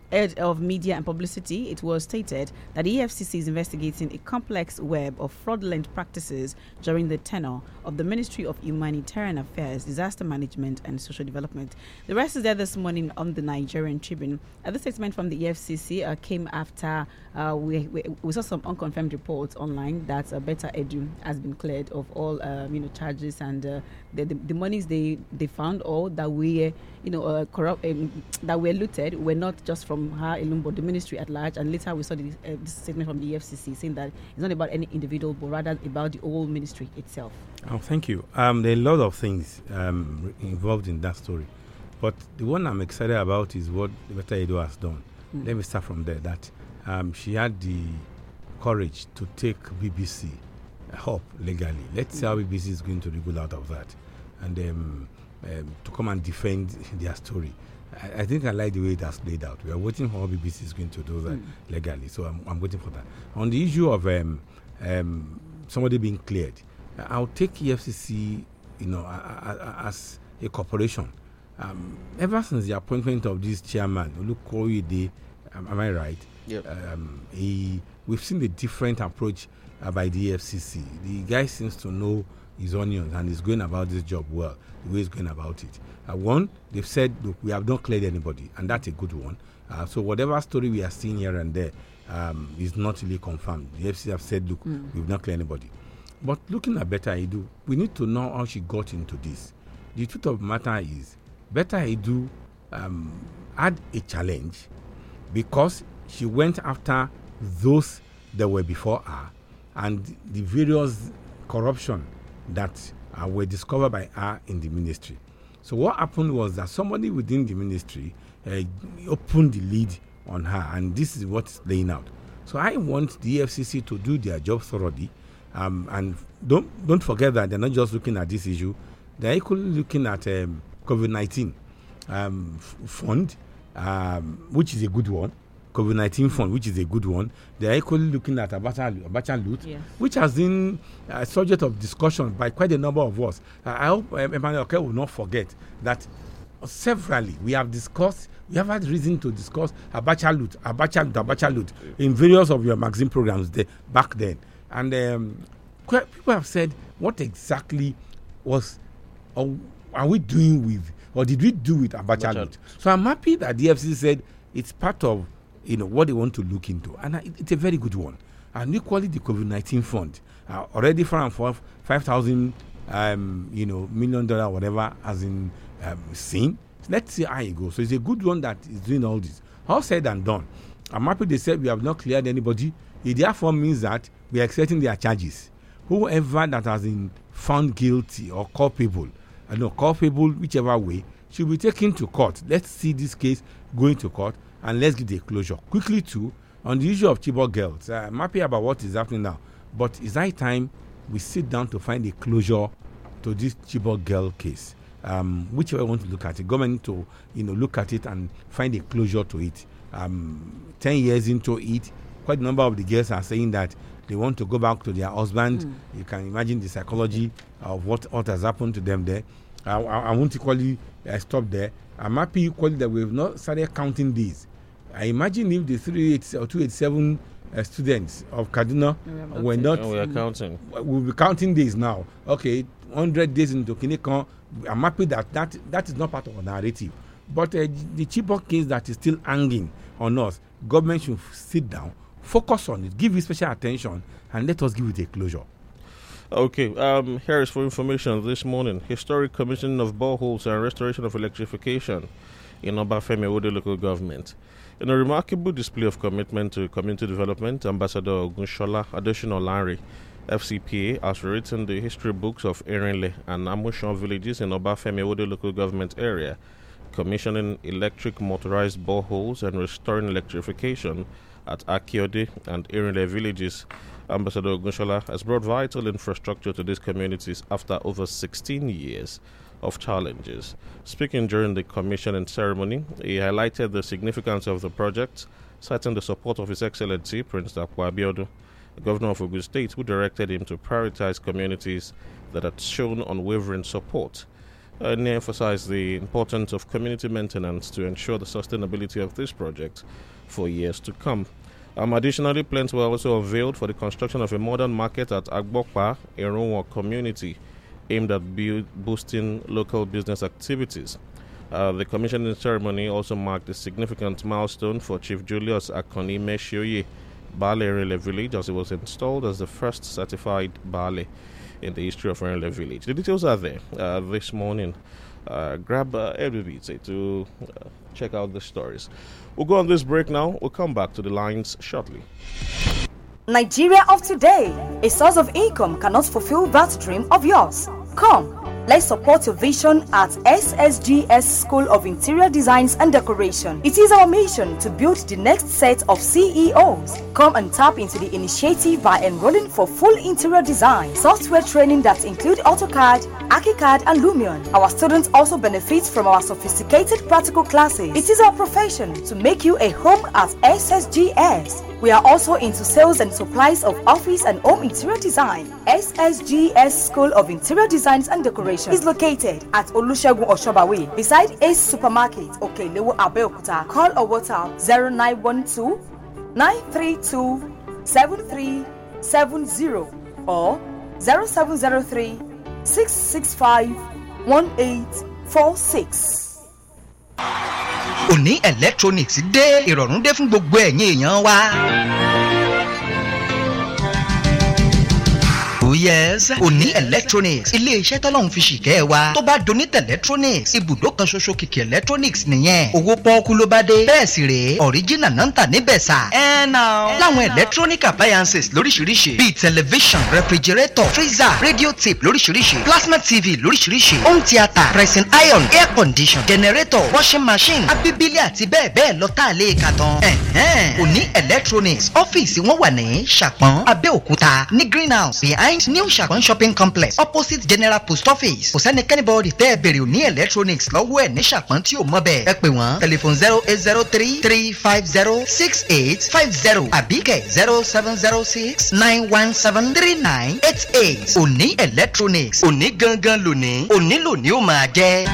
head of media and publicity, it was stated that the E F C C is investigating a complex web of fraudulent practices during the tenure of the Ministry of Humanitarian Affairs, Disaster Management and Social Development. The rest is there this morning on the Nigerian Tribune. Uh, the statement from the E F C C uh, came after uh, we, we we saw some unconfirmed reports online that uh, Beta Edu has been cleared of all uh, you know charges, and uh, the, the the monies they they found or that we uh, you know uh, corrupt um, that were looted were not just from her alone but the ministry at large. And later we saw the, uh, this statement from the E F C C saying that it's not about any individual but rather about the whole ministry itself. Oh, thank you. Um, there are a lot of things um, involved in that story, but the one I'm excited about is what Beta Edu has done. Mm. Let me start from there. That um, she had the courage to take B B C up legally. Let's mm. see how B B C is going to wriggle out of that, and um, um, to come and defend their story. I, I think I like the way it has played out. We are waiting for how B B C is going to do that mm. legally, so I'm, I'm waiting for that. On the issue of um, um, somebody being cleared, I'll take E F C C, you know, as a corporation. Um, ever since the appointment of this chairman, Olukoyede, um, am I right? Yep. Um, he, we've seen the different approach uh, by the E F C C. The guy seems to know his onions and is going about this job well, the way he's going about it. Uh, one, they've said, look, we have not cleared anybody, and that's a good one. Uh, so whatever story we are seeing here and there um, is not really confirmed. The E F C C have said, look, mm. we've not cleared anybody. But looking at Beta Edu, we need to know how she got into this. The truth of the matter is, Beta Edu um, had a challenge because she went after those that were before her and the various corruption that uh, were discovered by her in the ministry. So what happened was that somebody within the ministry uh, opened the lead on her, and this is what's laying out. So I want the E F C C to do their job thoroughly. Um, and don't don't forget that they're not just looking at this issue; they're equally looking at um, COVID nineteen um, f- fund, um, which is a good one. COVID nineteen fund, which is a good one. They're equally looking at Abacha, Abacha loot, yes. which has been a subject of discussion by quite a number of us. Uh, I hope um, Emmanuel Oke will not forget that severally we have discussed. We have had reason to discuss Abacha loot, Abacha loot, Abacha loot in various of your magazine programs there, back then. And um, people have said, what exactly was, or are we doing with, or did we do with Abacha loot? So I'm happy that the E F C C said it's part of, you know, what they want to look into, and it, it's a very good one. And equally, the COVID nineteen fund, uh, already for five thousand, um, you know, million dollar whatever has been um, seen. So let's see how it goes. So it's a good one that is doing all this. All said and done, I'm happy they said we have not cleared anybody. It therefore means that we are accepting their charges. Whoever that has been found guilty or culpable, I know culpable whichever way, should be taken to court. Let's see this case going to court and let's give the closure. Quickly too, on the issue of Chibok girls, uh, I'm happy about what is happening now, but it's high time we sit down to find a closure to this Chibok girl case. Um, whichever we want to look at it, government to you know look at it and find a closure to it. Um, ten years into it, quite a number of the girls are saying that they want to go back to their husband. Mm. You can imagine the psychology of what, what has happened to them there. I, I, I won't equally uh, stop there. I'm happy equally that we've not started counting days. I imagine if the three eighty or two eighty-seven uh, students of Kaduna we were not... we are counting. We'll be counting days now. Okay, one hundred days into Kinekon. I'm happy that, that that is not part of our narrative. But uh, the Chibok case that is still hanging on us, government should sit down, focus on it, give it special attention, and let us give it a closure. Okay, um, here is for information this morning. Historic commissioning of boreholes and restoration of electrification in Obafemi Awodiye local government. In a remarkable display of commitment to community development, Ambassador Ogunshola Adesina-Olanre, F C P A, has written the history books of Erinle and Amushon villages in Obafemi Awodiye local government area, commissioning electric motorized boreholes and restoring electrification at Akiode and Erinle villages. Ambassador Ogunshola has brought vital infrastructure to these communities after over sixteen years of challenges. Speaking during the commissioning ceremony, he highlighted the significance of the project, citing the support of His Excellency Prince Dapo Abiodun, the Governor of Ogun State, who directed him to prioritize communities that had shown unwavering support. and emphasized the importance of community maintenance to ensure the sustainability of this project for years to come. Um, additionally, plans were also unveiled for the construction of a modern market at Agbokpa, Eronwa community, aimed at build, boosting local business activities. Uh, the commissioning ceremony also marked a significant milestone for Chief Julius Akoni Meshioye, Bale Erele Village, as it was installed as the first certified Bale in the history of Erele Village. The details are there uh, this morning. Uh, grab uh, every bit to uh, check out the stories. We'll go on this break now. We'll come back to the lines shortly. Nigeria of today, a source of income cannot fulfill that dream of yours. Come, let's support your vision at S S G S School of Interior Designs and Decoration. It is our mission to build the next set of C E Os. Come and tap into the initiative by enrolling for full interior design, software training that include AutoCAD, ArchiCAD and Lumion. Our students also benefit from our sophisticated practical classes. It is our profession to make you a home at S S G S. We are also into sales and supplies of office and home interior design. S S G S School of Interior Designs and Decoration is located at Olusegun Oshobawe beside Ace Supermarket, Okelewo, Abeokuta. Call or WhatsApp zero nine one two, nine three two, seven three seven zero or zero seven zero three, six six five, one eight four six. Òní electronics dé ìrọ̀rùn dé fún gbogbo ẹ̀yin èèyàn wa. Oh yes, Òní Electronics, ilé-iṣẹ́ tọ́lọ́run fi ṣìkẹ́ wa. Tó bá donate electronics, ibùdó kan ṣoṣo kìkì electronics nìyẹn. Owó pọ́ọ́kú ló bá dé. Bẹ́ẹ̀ sì rèé, original náà ń tà níbẹ̀ sà. Ẹ náà. Láwọn electronic appliances lóríṣiríṣi bíi television, refrigerator, freezer, radio tape lóríṣiríṣi, plasma T V lóríṣiríṣi, home theatre, pressing iron, air condition, generator, washing machine, abibili àti bẹ́ẹ̀ bẹ́ẹ̀ lọ tá a lè kà tán. Ẹ̀hẹ́n, Òní Electronics, ọ́fíìsì wọn wà ní Ṣàpọ́n, Abẹ́òkúta, ní Greenhouse, behind New Ṣàpọ́n Shopping Complex, opposite General Post Office. Kò sẹ́ni kẹ́nìbọ̀dì tẹ́ ẹ bèrè Òní Electronics lọ́wọ́ ẹ̀ ní Ṣàpọ́n tí ò mọ̀ bẹ́ẹ̀. Ẹ pè wọ́n telephone zero eight zero three, three five zero, six eight five zero àbíkẹ́ zero seven zero six, nine one seven, three nine eight eight. Òní Electronics, òní gangan lónìí, òní lónìí ó máa jẹ́.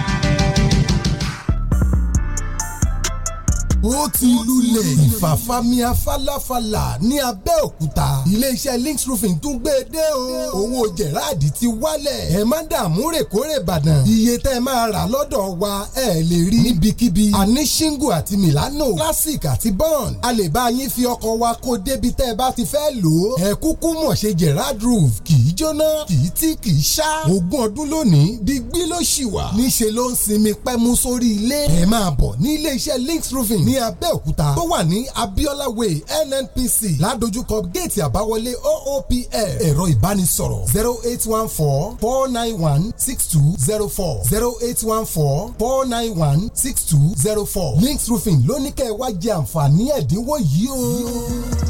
Ó ti lulẹ̀ ìfàfàmìà falafala ní Abẹ́òkúta. Ilé-iṣẹ́ Links Roofing tún gbé e dé o. Owó Jẹ̀ráàdì ti wálẹ̀. Ẹ má dààmú rèkórè Ìbàdàn. Iye tẹ́ ẹ máa rà lọ́dọ̀ wa ẹ lè rí níbikíbi. Àní Shingle àti Milano, Classic àti Bond. A lè bá yín fi ọkọ̀ wa kó débi tẹ́ ẹ bá ti fẹ́ lò ó. Ẹ kúkú mọ̀ ṣe Gerard Roof kì í jóná, kì í tí kì í ṣá. Ogún ọdún lónìí, digbí ló ṣì wà. Níṣe ló ń sinmi pẹ́mú sórí ilé. Ẹ máa bọ̀ ní ilé-iṣẹ́ Links Roofing ní Abẹ́òkúta tó wà ní Abiola Way N N P C ládojúkọ géètì àbáwọlé O O P L. Ẹ̀rọ ìbánisọ̀rọ̀ zero eight one four, four nine one, six two zero four zero eight one four, four nine one, six two zero four. Links Roofing ló ní kẹ́ ẹ wá jẹ àǹfààní ẹ̀dínwó yìí o.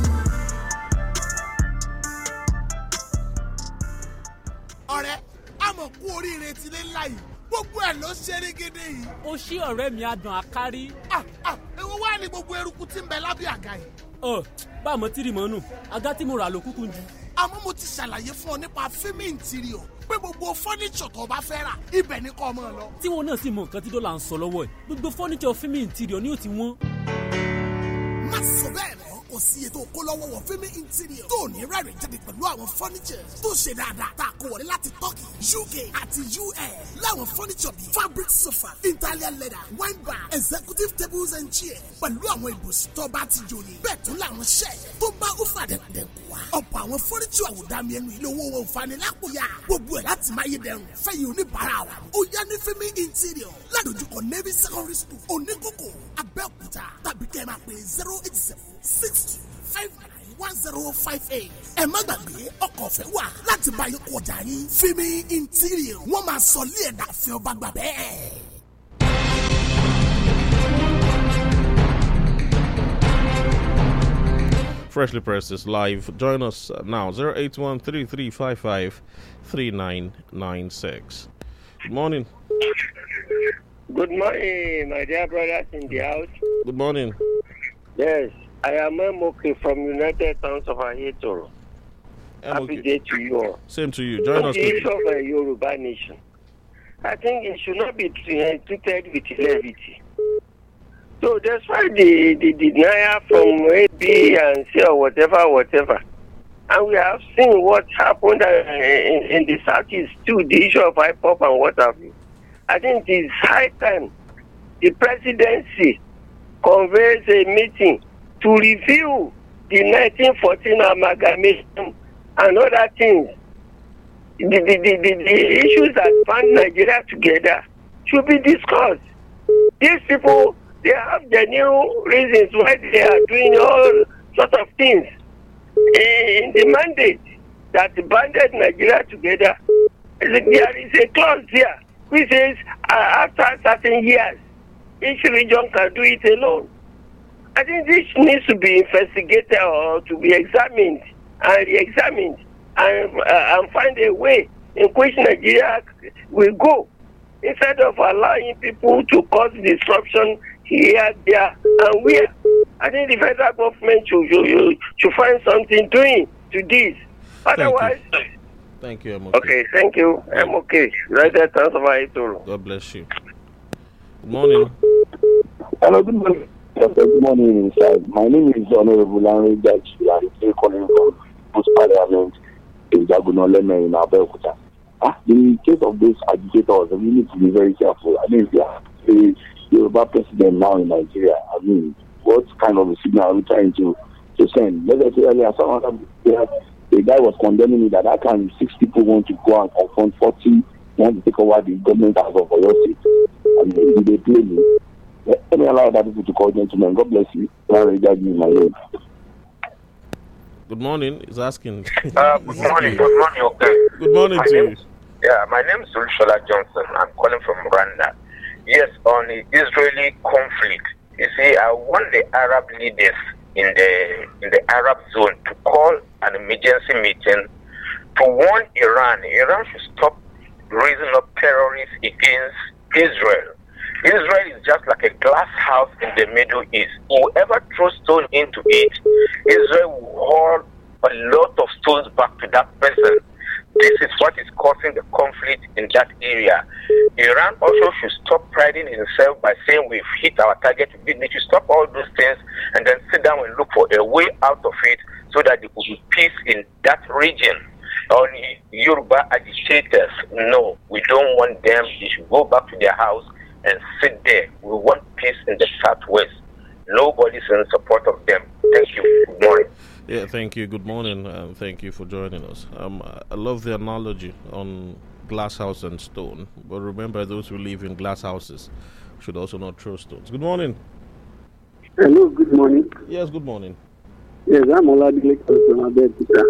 Ọ̀rẹ́, àmọ̀ kú oríire ti lé ńlá yìí. Gbogbo ẹ̀ ló ṣe é gidi yìí. Ó ṣí ọ̀rẹ́ mi adùn àkárí. Ah ah, èwo wá ní gbogbo eruku tí ń bẹ lábẹ́ àga yìí. Ọ bá àmọ́ tìrì mọ́nù, àga tí mo rà ló kúkú jù. Àmọ́ mo ti ṣàlàyé fún ọ nípa Fimi Interior pé gbogbo fọ́níṣọ̀ tó bá fẹ́ rà ibẹ̀ ni kó máa lọ. Tí wọn náà sì mọ nǹkan tí dọ́là ń sọ lọ́wọ́ ẹ̀, gbogbo fọ́níṣọ̀ Fimi Interior ni ó ti wọ́n. Má sọ bẹ́ẹ̀ mọ́. Kò sí ètò kó lọ́wọ́ wọ Fimi Interior tó ní rẹ́rìn jáde pẹ̀lú àwọn furniture tó ṣe dáadáa tá a kó wọlé láti Turkey, U K àti U S láwọn furniture bíi fabric sofa, Italian leather, wine bar, executive tables and chairs pẹ̀lú àwọn ibùsùn tó bá ti jòyè bẹ́ẹ̀ tún láwọn ṣẹ́ tó bá ó fà dẹ̀kùdẹ̀kù wá. Ọ̀pọ̀ àwọn furniture àwòdàmì ẹnu ilé owó wọn ò fani lápòyà gbogbo ẹ̀ láti máa yé dẹrùn fẹ́yìn oníbàárà wa. Ó yá ní Fimi Interior ládojúkọ Navy Secondary School Oníkókó Abẹ́òkúta tàbí kẹ́ ẹ máa pè zero eight zero six two five nine one zero five eight. Ẹ má gbàgbé ọkọ̀ ọ̀fẹ́ wà láti bá yín kọjá yín. Fimi Interior wọ́n máa sọ lé ẹ̀dá fẹ́ ọba gbà bẹ́ẹ̀. Freshly Pressed is live. Join us now, zero eight one, three three five five, three nine nine six. Good morning. Good morning, my dear brothers in the house. Good morning. Yes, I am Moki from United Towns of Ayetoro. Happy day to you all. Same to you. Join us. The issue of a Yoruba nation. I think it should not be uh, treated with levity. So that's why the, the denial from A B and C or whatever, whatever. And we have seen what happened uh, in, in the Southeast too, the issue of I P O P and what have you. I think it is high time the presidency convenes a meeting to review the nineteen fourteen amalgamation and other things. The, the, the, the, the issues that band Nigeria together should be discussed. These people, they have genuine reasons why they are doing all sorts of things. In the mandate that banded Nigeria together, there is a clause here which says uh, after certain years, each region can do it alone. I think this needs to be investigated or to be examined and re-examined and, uh, and find a way in which Nigeria will go instead of allowing people to cause disruption here, there, and where. I think the federal government should, should, should find something doing to this. Otherwise, thank you. I'm okay. Okay, thank you. I'm okay. Right there, thanks for my tour. God bless you. Good morning. Hello, good morning. Good morning, sir. My name is Honorable Larry Gachi. I'm calling from Post Parliament in Jagunoleme in Abeokuta. Ah, in case of those agitators, we need to be very careful. I mean, if you are the Yoruba president now in Nigeria, I mean, what kind of a signal are we trying to, to send? Let us say earlier, someone, the guy was condemning me that I can six people want to go and confront forty, want to take over the government as of Oyo State. I mean, they play me. Let me allow that people to call gentlemen. God bless you. Good morning. He's asking. Uh, good morning. Good morning. Okay. Good morning my to name, you. Yeah, my name is Ursula Johnson. I'm calling from Rwanda. Yes, on the Israeli conflict. You see, I want the Arab leaders in the in the Arab zone to call an emergency meeting to warn Iran. Iran should stop raising up terrorists against Israel. Israel is just like a glass house in the Middle East. Whoever throws stone into it, Israel will haul a lot of stones back to that person. This is what is causing the conflict in that area. Iran also should stop priding itself by saying we've hit our target. We need to stop all those things and then sit down and look for a way out of it so that there will be peace in that region. Only Yoruba agitators, no, we don't want them. They should go back to their house and sit there. We want peace in the southwest. Nobody's in support of them. Thank you. Good morning. Yeah, thank you. Good morning, and thank you for joining us. Um, I love the analogy on glass house and stone, but remember, those who live in glass houses should also not throw stones. Good morning. Hello, good morning. Yes, good morning. Yes, I'm Oladile from Abeokuta.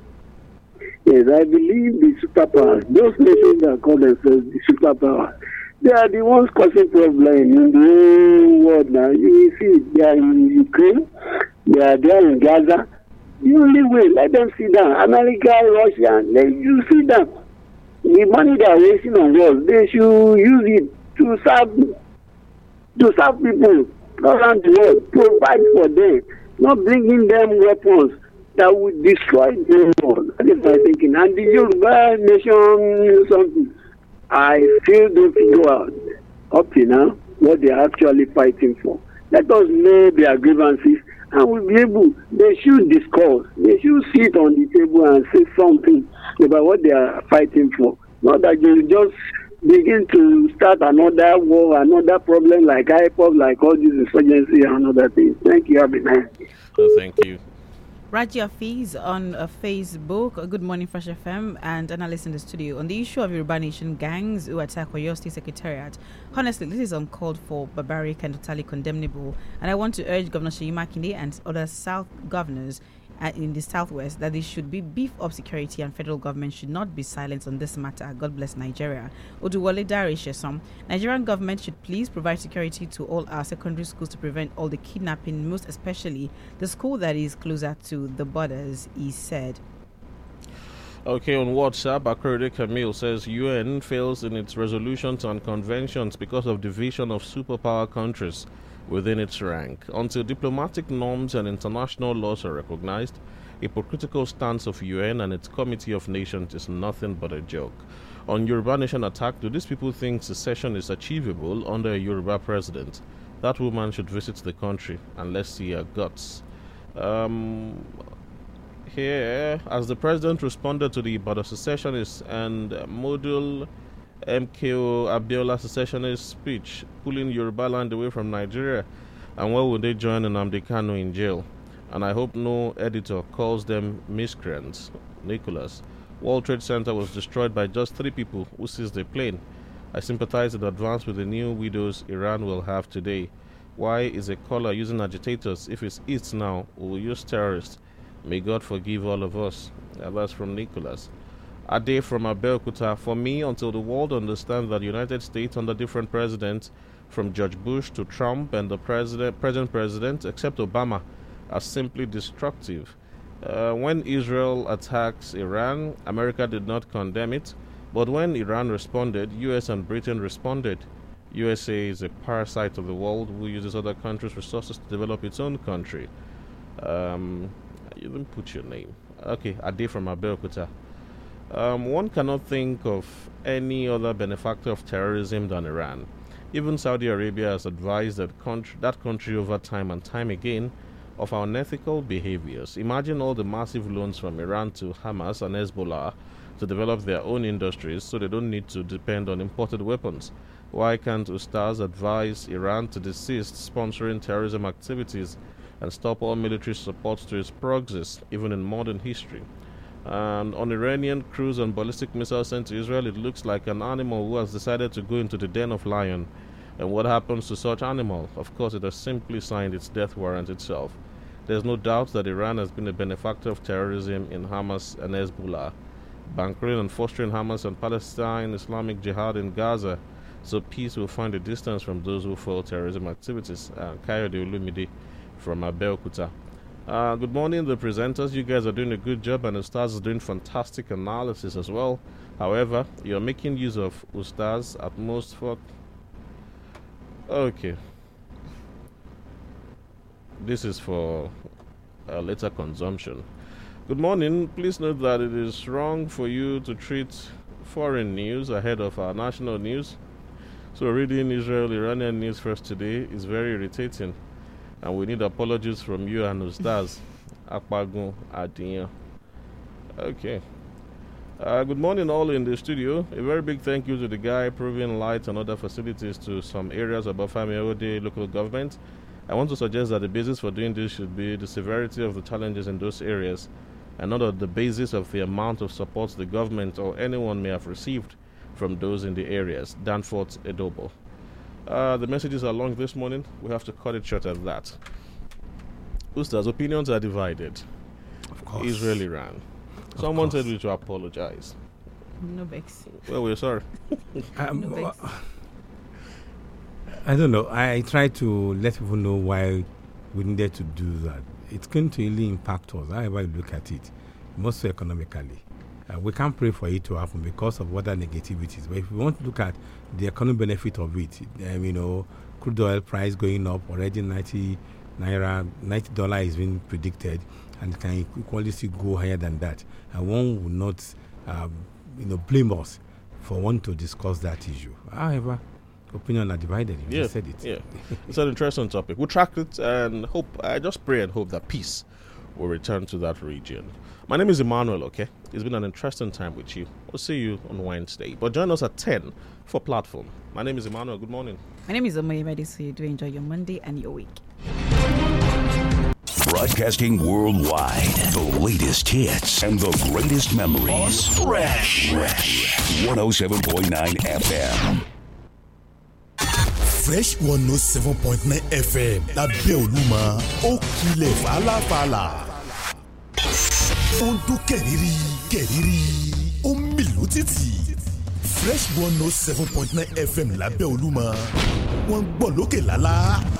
Yes, I believe the superpowers, those nations that call themselves the superpowers, they are the ones causing problems in the whole world now. You see, they are in Ukraine, they are there in Gaza. The only way, let them sit down. America, Russia, let you sit down. The money they are wasting on us, they should use it to serve, to serve people around the world, provide for them, not bringing them weapons that would destroy them all. That is my thinking. And the Yoruba nation, something, I still don't figure out up to now what they are actually fighting for. Let us know their grievances and we'll be able, they should discuss, they should sit on the table and say something about what they are fighting for. Not that you just begin to start another war, another problem like I P O P, like all this insurgency and other things. Thank you. Have a nice day. Oh, thank you. Raji Hafiz on uh, Facebook. Uh, Good morning, Fresh F M, and analysts in the studio. On the issue of Yoruba Nation gangs who attack Oyo State Secretariat, honestly, this is uncalled for, barbaric, and totally condemnable. And I want to urge Governor Seyi Makinde and other South governors uh, in the Southwest that they should be beef up security, and federal government should not be silent on this matter. God bless Nigeria. Oduwole Dare Shesom. Nigerian government should please provide security to all our secondary schools to prevent all the kidnapping, most especially the school that is closer to the borders, he said. Okay, on WhatsApp, Akurede Camille says U N fails in its resolutions and conventions because of division of superpower countries within its rank. Until diplomatic norms and international laws are recognized, a hypocritical stance of U N and its Committee of Nations is nothing but a joke. On Yoruba Nation attack, do these people think secession is achievable under a Yoruba president? That woman should visit the country and let's see her guts. Um, here, as the president responded to the Ibadan secessionist and model M K O Abiola secessionist speech, pulling Yoruba land away from Nigeria, and where would they join Nnamdi Kanu in jail? And I hope no editor calls them miscreants. Nicholas, World Trade Center was destroyed by just three people who seized the plane. I sympathize in advance with the new widows Iran will have today. Why is a caller using agitators? If it's East now, we will use terrorists. May God forgive all of us. Uh, that's from Nicholas. Ade from Abeokuta. For me, until the world understands that the United States under different presidents, from George Bush to Trump and the president, present president, except Obama, are simply destructive. Uh, when Israel attacks Iran, America did not condemn it. But when Iran responded, U S and Britain responded. U S A is a parasite of the world who uses other countries' resources to develop its own country. Um, you didn't put your name. Okay, Ade from Abeokuta. Um, one cannot think of any other benefactor of terrorism than Iran. Even Saudi Arabia has advised that country, that country over time and time again of our unethical behaviors. Imagine all the massive loans from Iran to Hamas and Hezbollah to develop their own industries so they don't need to depend on imported weapons. Why can't Ustaz advise Iran to desist sponsoring terrorism activities and stop all military support to its proxies, even in modern history? And on Iranian cruise and ballistic missiles sent to Israel, it looks like an animal who has decided to go into the den of lion. And what happens to such animal? Of course, it has simply signed its death warrant itself. There's no doubt that Iran has been a benefactor of terrorism in Hamas and Hezbollah, bankering and fostering Hamas and Palestine Islamic Jihad in Gaza, so peace will find a distance from those who foil terrorism activities. Uh, Kayode Olumide from Abeokuta. Uh, good morning, the presenters. You guys are doing a good job, and Ustaz is doing fantastic analysis as well. However, you're making use of Ustaz at most for... Okay. This is for uh, later consumption. Good morning. Please note that it is wrong for you to treat foreign news ahead of our national news. So reading Israel-Iranian news first today is very irritating. And we need apologies from you and Ustaz. Akpagun Adiyan. Okay. Uh, good morning all in the studio. A very big thank you to the guy proving light and other facilities to some areas of Bafami Ode local government. I want to suggest that the basis for doing this should be the severity of the challenges in those areas and not on the basis of the amount of support the government or anyone may have received from those in the areas. Danforth Edobo. Uh, the messages are long this morning. We have to cut it short at that. Ustaz, opinions are divided. Of course. Israel, Iran. Someone said we should apologize. No vex. Well, we're sorry. um, No vex. I don't know. I try to let people know why we needed to do that. It's going to really impact us, however you look at it, mostly economically. Uh, we can't pray for it to happen because of what the negativities. But if we want to look at the economic benefit of it, um, you know, crude oil price going up already ninety naira, ninety dollars is being predicted, and it can equally still go higher than that. And one will not, um, you know, blame us for wanting to discuss that issue. However, opinions are divided. You Yeah, just said it. yeah. It's an interesting topic. We'll track it and hope. I just pray and hope that peace will return to that region. My name is Emmanuel, okay? It's been an interesting time with you. We'll see you on Wednesday. But join us at ten for Platform. My name is Emmanuel. Good morning. My name is Omoye Medisi. Do enjoy your Monday and your week. Broadcasting worldwide, the latest hits and the greatest memories. Fresh. Fresh. one oh seven point nine F M. Fresh one oh seven point nine F M lábẹ́ Olúmọ ó kilẹ̀ fàlàfàlà. Ó ń dún kẹ̀rìírí kẹ̀rìírí ó ń mì lótìtì. Fresh one oh seven point nine F M lábẹ́ Olúmọ wọ́n ń gbọ́ lókè lálá